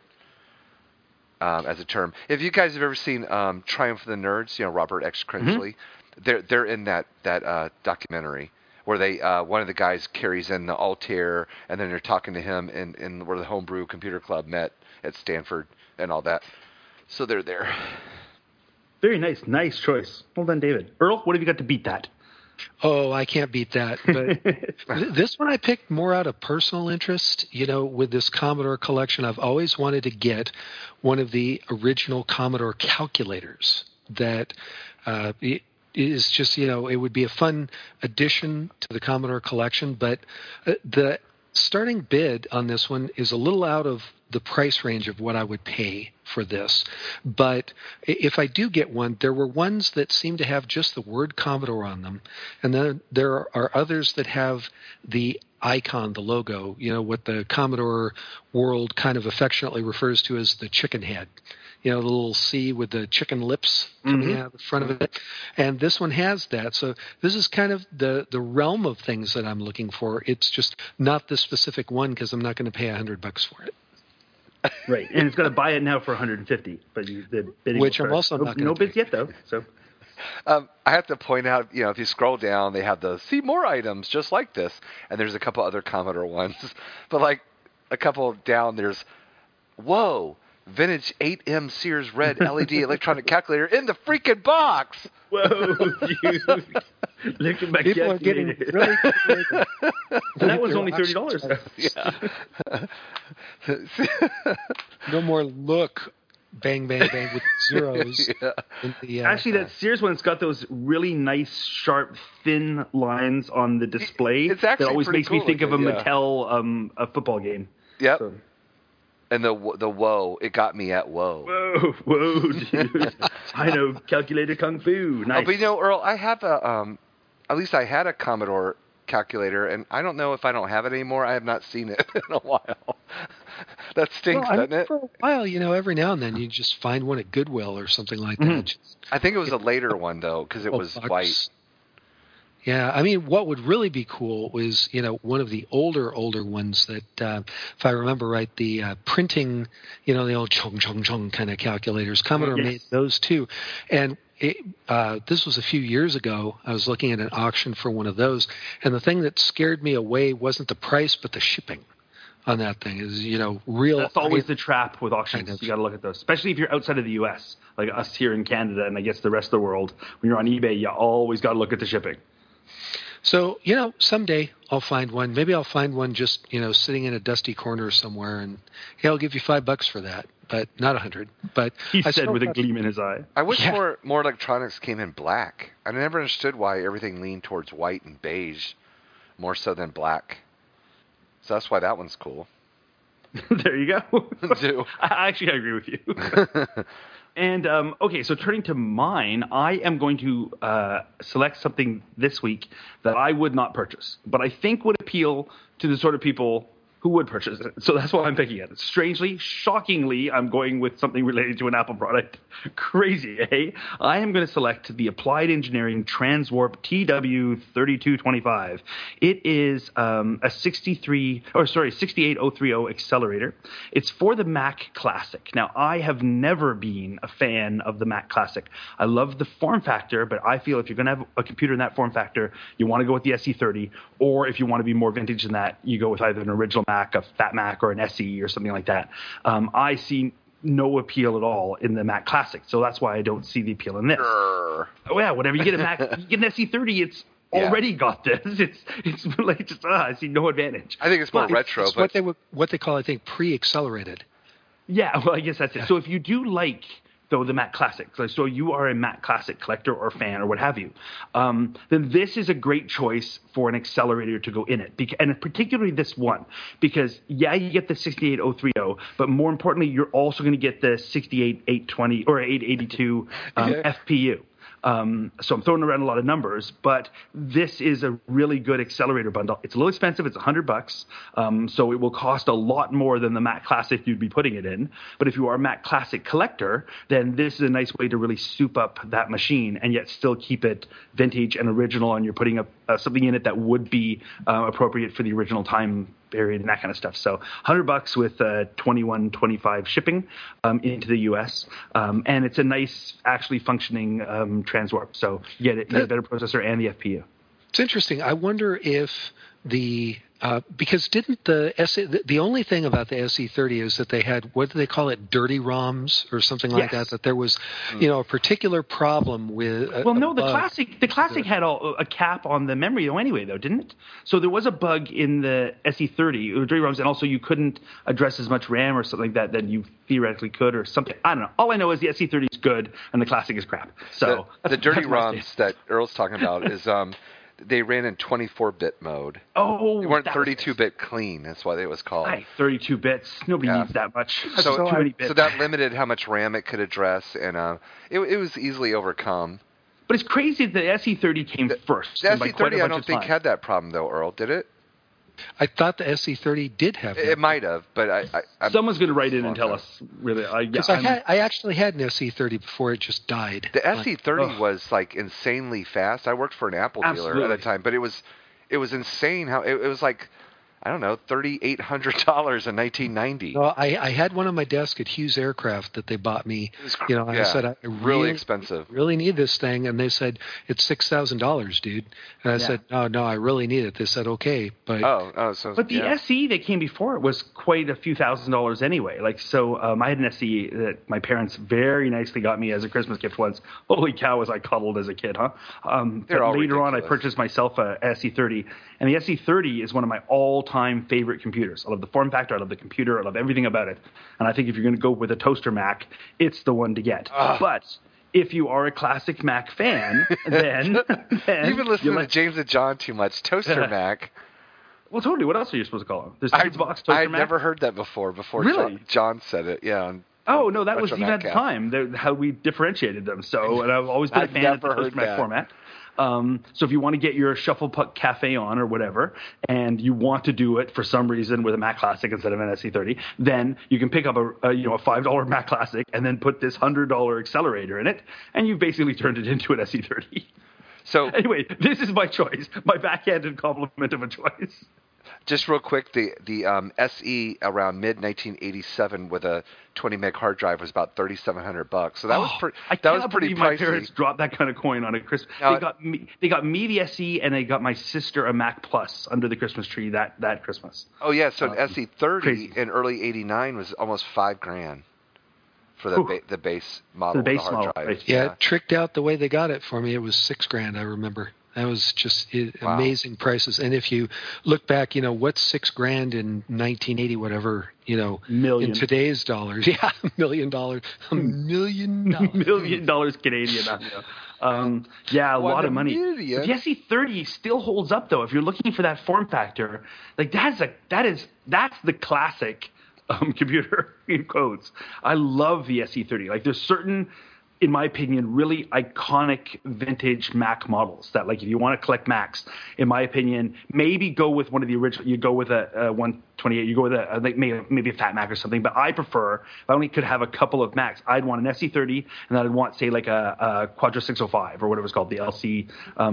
as a term. If you guys have ever seen Triumph of the Nerds, Robert X. Crinsley, they're in that documentary where they one of the guys carries in the Altair, and then they're talking to him in where the Homebrew Computer Club met at Stanford and all that. So they're there. Very nice. Nice choice. Well done, David. Earl, what have you got to beat that? Oh, I can't beat that. But this one I picked more out of personal interest. With this Commodore collection, I've always wanted to get one of the original Commodore calculators that it is just, it would be a fun addition to the Commodore collection. But the starting bid on this one is a little out of the price range of what I would pay for this. But if I do get one, there were ones that seem to have just the word Commodore on them. And then there are others that have the icon, the logo, what the Commodore world kind of affectionately refers to as the chicken head. The little C with the chicken lips coming out of the front of it. And this one has that. So this is kind of the realm of things that I'm looking for. It's just not the specific one because I'm not going to pay $100 for it. Right, and it's going to buy it now for $150, but the bidding Which will I'm start. also not going no to bids yet though. So I have to point out, if you scroll down, they have the see more items just like this, and there's a couple other Commodore ones. But like a couple down, there's vintage 8M Sears red LED electronic calculator in the freaking box. Whoa, dude. Look at my People are getting calculator. really creative. And that was only $30. No more look, bang, bang, bang with zeros. In the, Actually, that Sears one's got those really nice, sharp, thin lines on the display. It's actually that always pretty makes me cool think of a looking, yeah. Mattel a football game. Yep. So. And the whoa, it got me at whoa. Whoa, dude. I know calculator kung fu. Nice. Oh, but Earl, I have at least I had a Commodore calculator, and I don't know if I don't have it anymore. I have not seen it in a while. That stinks, doesn't it? For a while, every now and then you just find one at Goodwill or something like that. I think it was a later one, though, because it was white. Yeah, I mean, what would really be cool was, one of the older ones that, if I remember right, the printing, the old chong chong chong kind of calculators. Commodore made those too, and this was a few years ago. I was looking at an auction for one of those, and the thing that scared me away wasn't the price, but the shipping on that thing is, real. That's always the trap with auctions. Kind of. You got to look at those, especially if you're outside of the U.S., like us here in Canada, and I guess the rest of the world. When you're on eBay, you always got to look at the shipping. So, someday I'll find one. Maybe I'll find one just, sitting in a dusty corner somewhere, and I'll give you $5 for that, but not 100. But he said with a gleam in his eye. I wish more electronics came in black. I never understood why everything leaned towards white and beige more so than black. So that's why that one's cool. There you go. I agree with you. And, okay, so turning to mine, I am going to select something this week that I would not purchase, but I think would appeal to the sort of people who would purchase it. So that's why I'm picking it. Strangely, shockingly, I'm going with something related to an Apple product. Crazy, eh? I am going to select the Applied Engineering Transwarp TW3225. It is a 68030 accelerator. It's for the Mac Classic. Now, I have never been a fan of the Mac Classic. I love the form factor, but I feel if you're going to have a computer in that form factor, you want to go with the SE30, or if you want to be more vintage than that, you go with either an original Mac, a Fat Mac, or an SE or something like that. I see no appeal at all in the Mac Classic, so that's why I don't see the appeal in this. Oh yeah, whenever you get a Mac, you get an SE30, it's already got this. It's like just I see no advantage. I think it's more retro, it's but what they call, I think, pre-accelerated. Yeah, well, I guess that's it. So if you do like though the Mac Classic, so you are a Mac Classic collector or fan or what have you, then this is a great choice for an accelerator to go in it, and particularly this one, because you get the 68030, but more importantly, you're also going to get the 68820 or 882 FPU. So I'm throwing around a lot of numbers, but this is a really good accelerator bundle. It's a little expensive. It's $100. So it will cost a lot more than the Mac Classic you'd be putting it in. But if you are a Mac Classic collector, then this is a nice way to really soup up that machine and yet still keep it vintage and original, and you're putting up something in it that would be appropriate for the original time period and that kind of stuff. So $100 with $21.25 shipping into the US, and it's a nice, actually functioning Transwarp. So you get a better processor and the FPU. It's interesting. I wonder if because didn't the only thing about the SE30 is that they had, what do they call it, dirty ROMs or something like that there was a particular problem with the classic had a cap on the memory anyway, didn't it? So there was a bug in the SE30 dirty ROMs, and also you couldn't address as much RAM or something like that than you theoretically could or something. I don't know. All I know is the SE30 is good and the classic is crap. So the dirty ROMs that Earl's talking about is they ran in 24-bit mode. Oh, they weren't 32-bit clean. That's why it was called. 32 bits. Nobody needs that much. So, too many bits. So that limited how much RAM it could address, and it was easily overcome. But it's crazy that the SE30 came first. The SE30, I don't think, had that problem, though, Earl. Did it? I thought the SE30 did have that. It might have, but someone's going to write in and tell us. Really, I actually had an SE30 before it just died. The SE30 was like insanely fast. I worked for an Apple dealer at the time, but it was insane how it was like, I don't know, $3,800 in 1990. Well, I had one on my desk at Hughes Aircraft that they bought me. I said, I really expensive. Really need this thing, and they said it's $6,000, dude. And I said, no, I really need it. They said, okay, but but the SE that came before it was quite a few $1,000s anyway. I had an SE that my parents very nicely got me as a Christmas gift once. Holy cow, was I cuddled as a kid, huh? But later on, I purchased myself a SE30, and the SE30 is one of my all-time favorite computers. I love the form factor. I love the computer. I love everything about it. And I think if you're going to go with a toaster Mac, it's the one to get. But if you are a classic Mac fan, then you've been listening to James and John too much. Toaster Mac. Well, totally. What else are you supposed to call them? There's Kids Box Toaster I've Mac. never heard that before really? John said it. Yeah. Oh, no, that was even at the time how we differentiated them. So, and I've always been a fan of the Toaster Mac format. So if you want to get your Shuffle Puck Cafe on or whatever, and you want to do it for some reason with a Mac Classic instead of an SE30, then you can pick up a $5 Mac Classic and then put this $100 accelerator in it, and you've basically turned it into an SE30. So anyway, this is my choice, my backhanded compliment of a choice. Just real quick, the SE around mid-1987 with a 20 meg hard drive was about $3,700. So that was pretty. That was pretty pricey. My parents dropped that kind of coin on a Christmas. They got me the SE, and they got my sister a Mac Plus under the Christmas tree that Christmas. Oh yeah, so an SE30 in early '89 was almost $5,000 for the base model. The base hard model, drive. right. Yeah, it tricked out the way they got it for me. It was $6,000, I remember. That was just amazing prices. And if you look back, what's $6,000 in 1980, whatever, million in today's dollars? Yeah, $1 million. $1 million. $1 million Canadian. Yeah, a lot of money. But the SE30 still holds up though. If you're looking for that form factor, like that's the classic computer in quotes. I love the SE30. Like there's certain, in my opinion, really iconic vintage Mac models that, like, if you want to collect Macs, in my opinion, maybe go with one of the original. You go with a 128. You go with like maybe a Fat Mac or something. But I prefer, if I only could have a couple of Macs, I'd want an SE30, and I'd want, say, like a Quadro 605 or whatever it's called, the LC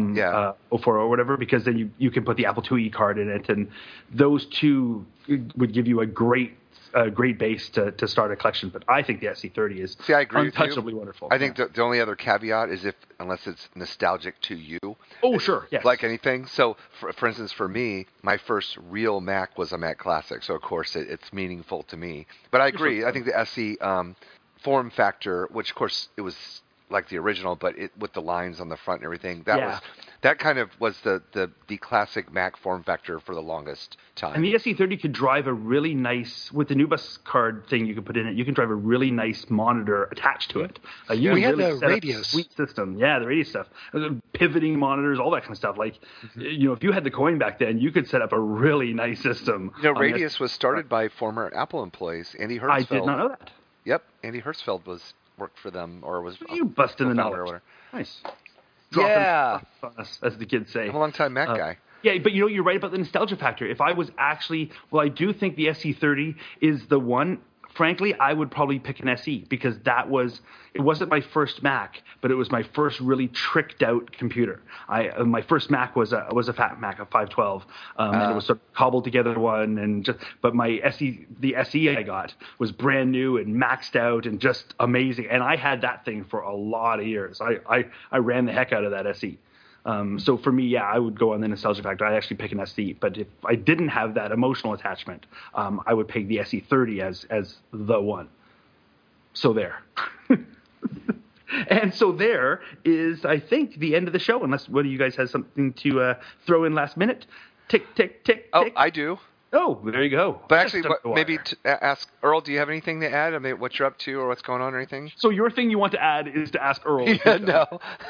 04 or whatever, because then you can put the Apple IIe card in it, and those two would give you a great base to start a collection. But I think the SE30 is I agree untouchably wonderful. I think the only other caveat is unless it's nostalgic to you. Oh, sure. Yes. Like anything. So, for instance, for me, my first real Mac was a Mac Classic. So, of course, it's meaningful to me. But I agree. I think the SE form factor, which, of course, it was like the original, but with the lines on the front and everything, that kind of was the classic Mac form factor for the longest time. And the SE30 could drive a really nice, with the NuBus card thing you can put in it, you can drive a really nice monitor attached to it. We had the Radius. Sweet system. Yeah, the Radius stuff. Pivoting monitors, all that kind of stuff. Like, if you had the coin back then, you could set up a really nice system. Radius was started by former Apple employees, Andy Hertzfeld. I did not know that. Yep, Andy Hertzfeld worked for them, or was you busting the knowledge. Or whatever. Nice. Yeah, as the kids say. I'm a long-time Mac guy. Yeah, but you're right about the nostalgia factor. If I was actually, I do think the SE30 is the one. Frankly, I would probably pick an SE because it wasn't my first Mac, but it was my first really tricked out computer. My first Mac was a Fat Mac, a 512, and it was sort of cobbled together one, but the SE I got was brand new and maxed out and just amazing. And I had that thing for a lot of years. I ran the heck out of that SE. So for me, I would go on the nostalgia factor. I'd actually pick an SE. But if I didn't have that emotional attachment, I would pick the SE30 as the one. So there. And so there is, I think, the end of the show, unless one of you guys has something to throw in last minute. Tick, tick, tick, tick. Oh, I do. Oh, there you go. But actually, maybe ask Earl, do you have anything to add? I mean, what you're up to or what's going on or anything? So your thing you want to add is to ask Earl. Yeah, no.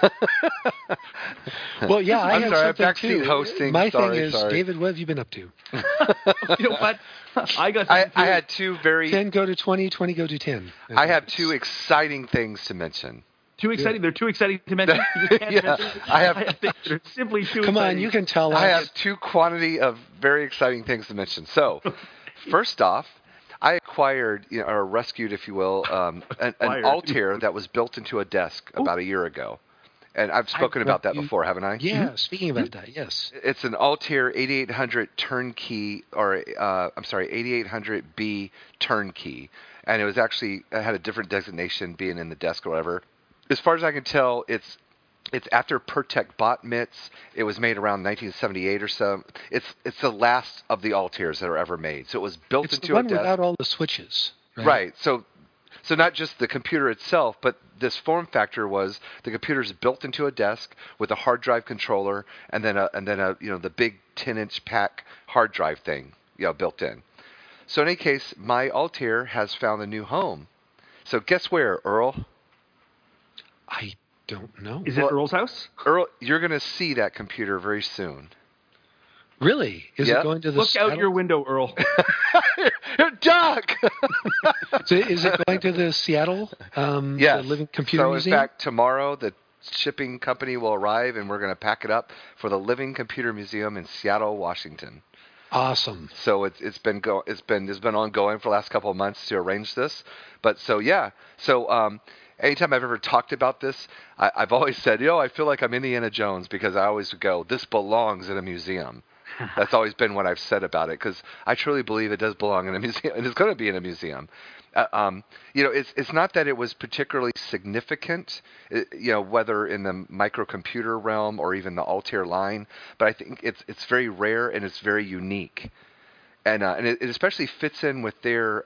Well, yeah, I have something too. Hosting. My thing is, David, what have you been up to? You know what? I had two very... 10 go to 20, 20 go to 10. I have two exciting things to mention. Too exciting? They're too exciting to mention? You can't mention. I have they're simply too Come exciting. on, you can tell us. I have two quantity of very exciting things to mention. So, first off, I acquired, or rescued, if you will, an Altair that was built into a desk about a year ago. And I've spoken about that before, haven't I? Yeah, speaking about that, yes. It's an Altair 8800 turnkey, or 8800B turnkey. And it had a different designation being in the desk or whatever. As far as I can tell, it's after Pertec bought MITS. It was made around 1978 or so. It's the last of the Altairs that are ever made. So it was built into a desk. It's the one without all the switches. Right. So not just the computer itself, but this form factor was the computer's built into a desk with a hard drive controller and then the big 10-inch pack hard drive thing built in. So in any case, my Altair has found a new home. So guess where, Earl? I don't know. Is it Earl's house? Earl, you're going to see that computer very soon. Really? Is it going to the Look out your window, Earl. Duck! So is it going to the Seattle yes. the Living Computer Museum? So in fact, tomorrow the shipping company will arrive and we're going to pack it up for the Living Computer Museum in Seattle, Washington. Awesome. So it's been ongoing for the last couple of months to arrange this. But so anytime I've ever talked about this, I've always said, I feel like I'm Indiana Jones because I always go, this belongs in a museum. That's always been what I've said about it because I truly believe it does belong in a museum and it's going to be in a museum. It's not that it was particularly significant, whether in the microcomputer realm or even the Altair line, but I think it's very rare and it's very unique, and it especially fits in with their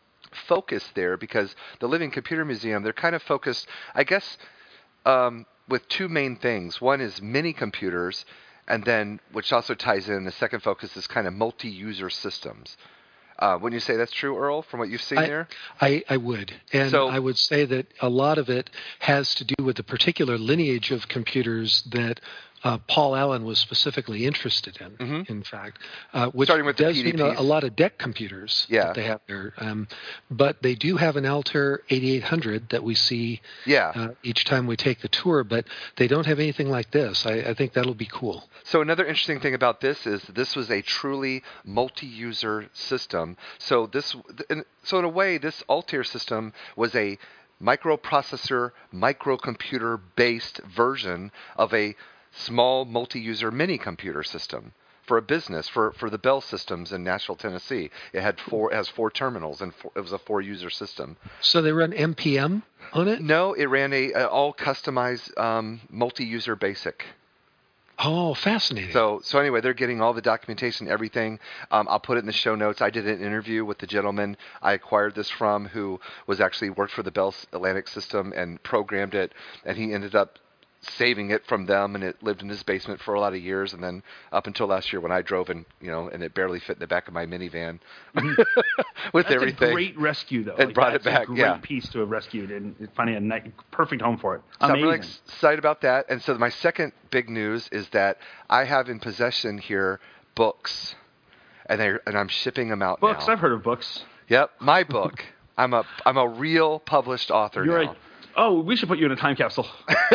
focus there because the Living Computer Museum, they're kind of focused, I guess. with two main things. One is mini computers, and then, which also ties in, the second focus is kind of multi-user systems. Wouldn't you say that's true, Earl, from what you've seen there? I would. And I would say that a lot of it has to do with the particular lineage of computers that Paul Allen was specifically interested in, in fact, which starting with does the mean a lot of DEC computers that they have there. But they do have an Altair 8800 that we see each time we take the tour, but they don't have anything like this. I think that'll be cool. So another interesting thing about this is this was a truly multi-user system. So in a way, this Altair system was a microprocessor, microcomputer-based version of a small multi-user mini computer system for a business, for the Bell Systems in Nashville, Tennessee. It has 4 terminals, and it was a 4-user system. So they run NPM on it? No, it ran a all customized multi-user BASIC. Oh, fascinating. So anyway, they're getting all the documentation, everything. I'll put it in the show notes. I did an interview with the gentleman I acquired this from, who was actually worked for the Bell Atlantic system and programmed it, and he ended up saving it from them, and it lived in his basement for a lot of years, and then up until last year when I drove and it barely fit in the back of my minivan with that's everything. That's a great rescue, though. And brought it back. That's a great piece to have rescued and finding a perfect home for it. So I'm really excited about that. And so my second big news is that I have in possession here books, and I'm shipping them out now. Books? I've heard of books. Yep, my book. I'm a real published author now. Oh, we should put you in a time capsule.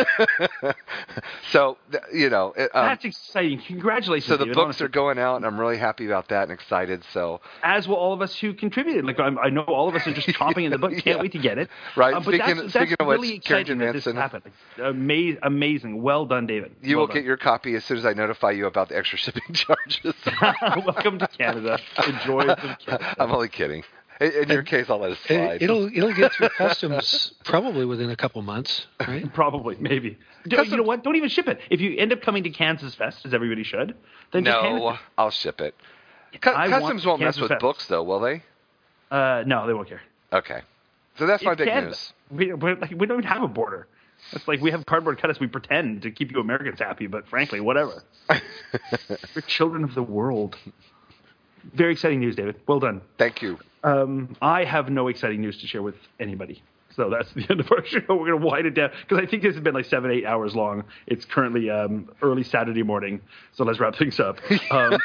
So, that's exciting. Congratulations. So the David, books honestly. are going out, and I'm really happy about that and excited. So, as will all of us who contributed. Like I know all of us are just chomping in the book. Can't wait to get it. Right. But speaking that's of really which, Carrington exciting that this happened. Amazing. Well done, David. You will get your copy as soon as I notify you about the extra shipping charges. Welcome to Canada. Enjoy some Canada. I'm only kidding. In your case, I'll let it slide. It'll get through customs probably within a couple months, right? Probably, maybe. You know what? Don't even ship it. If you end up coming to Kansas Fest, as everybody should, then no, I'll ship it. Customs won't mess with books, though, will they? No, they won't care. Okay, so that's my big news. We don't even have a border. It's like we have cardboard cutters. We pretend to keep you Americans happy, but frankly, whatever. We're children of the world. Very exciting news, David. Well done. Thank you. I have no exciting news to share with anybody. So that's the end of our show. We're going to wind it down because I think this has been like 7-8 hours long. It's currently early Saturday morning. So let's wrap things up. We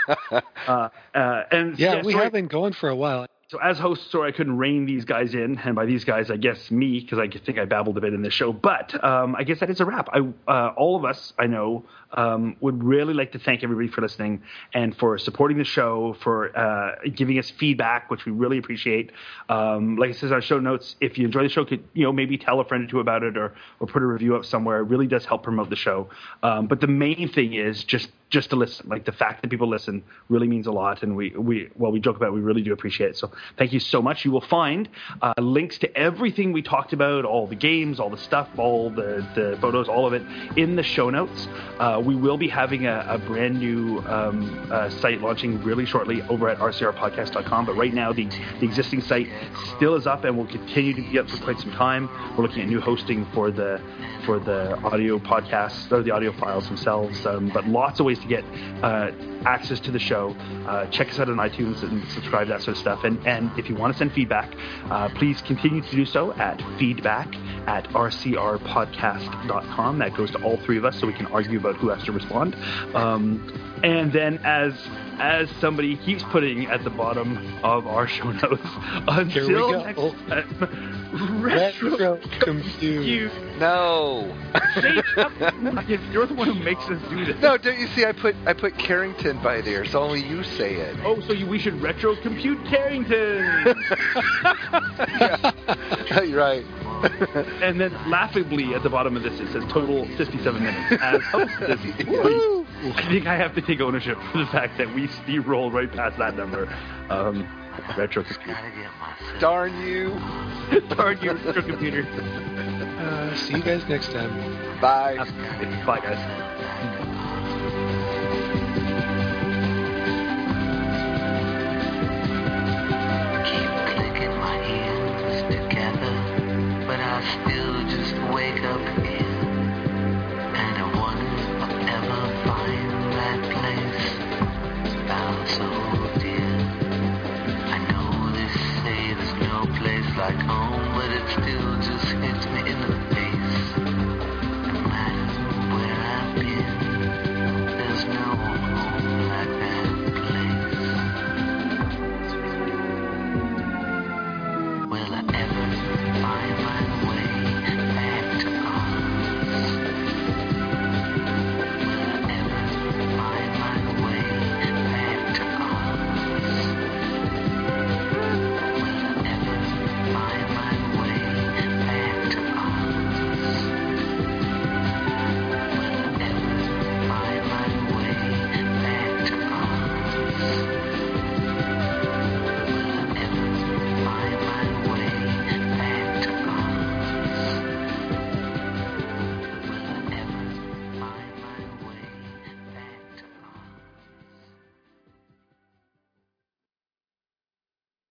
have been going for a while. So as host, sorry I couldn't rein these guys in, and by these guys, I guess me, because I think I babbled a bit in this show. But I guess that is a wrap. All of us, I know, would really like to thank everybody for listening and for supporting the show, for giving us feedback, which we really appreciate. Like it says in our show notes, if you enjoy the show, could maybe tell a friend or two about it, or put a review up somewhere. It really does help promote the show. But the main thing is just to listen. Like the fact that people listen really means a lot, and we joke about it, we really do appreciate it. So thank you so much. You will find links to everything we talked about, all the games, all the stuff, all the photos, all of it in the show notes. We will be having a brand new site launching really shortly over at rcrpodcast.com. But right now, the existing site still is up and will continue to be up for quite some time. We're looking at new hosting for the audio podcasts or the audio files themselves, but lots of ways to get access to the show. Check us out on iTunes and subscribe, that sort of stuff. And if you want to send feedback, please continue to do so at feedback@rcrpodcast.com. That goes to all three of us so we can argue about who has to respond. And then as somebody keeps putting at the bottom of our show notes, until next time, Retro Compute. No. You're the one who makes us do this. No, don't you see? I put Carrington by there, so only you say it. Oh, so we should retro compute Carrington. Yeah. You're right. And then laughably at the bottom of this, it says total 57 minutes. As hostess, I think I have to take ownership for the fact that we steamrolled right past that number. Retro compute. Darn you. Darn you, retro computer. See you guys next time. Bye. Bye, guys.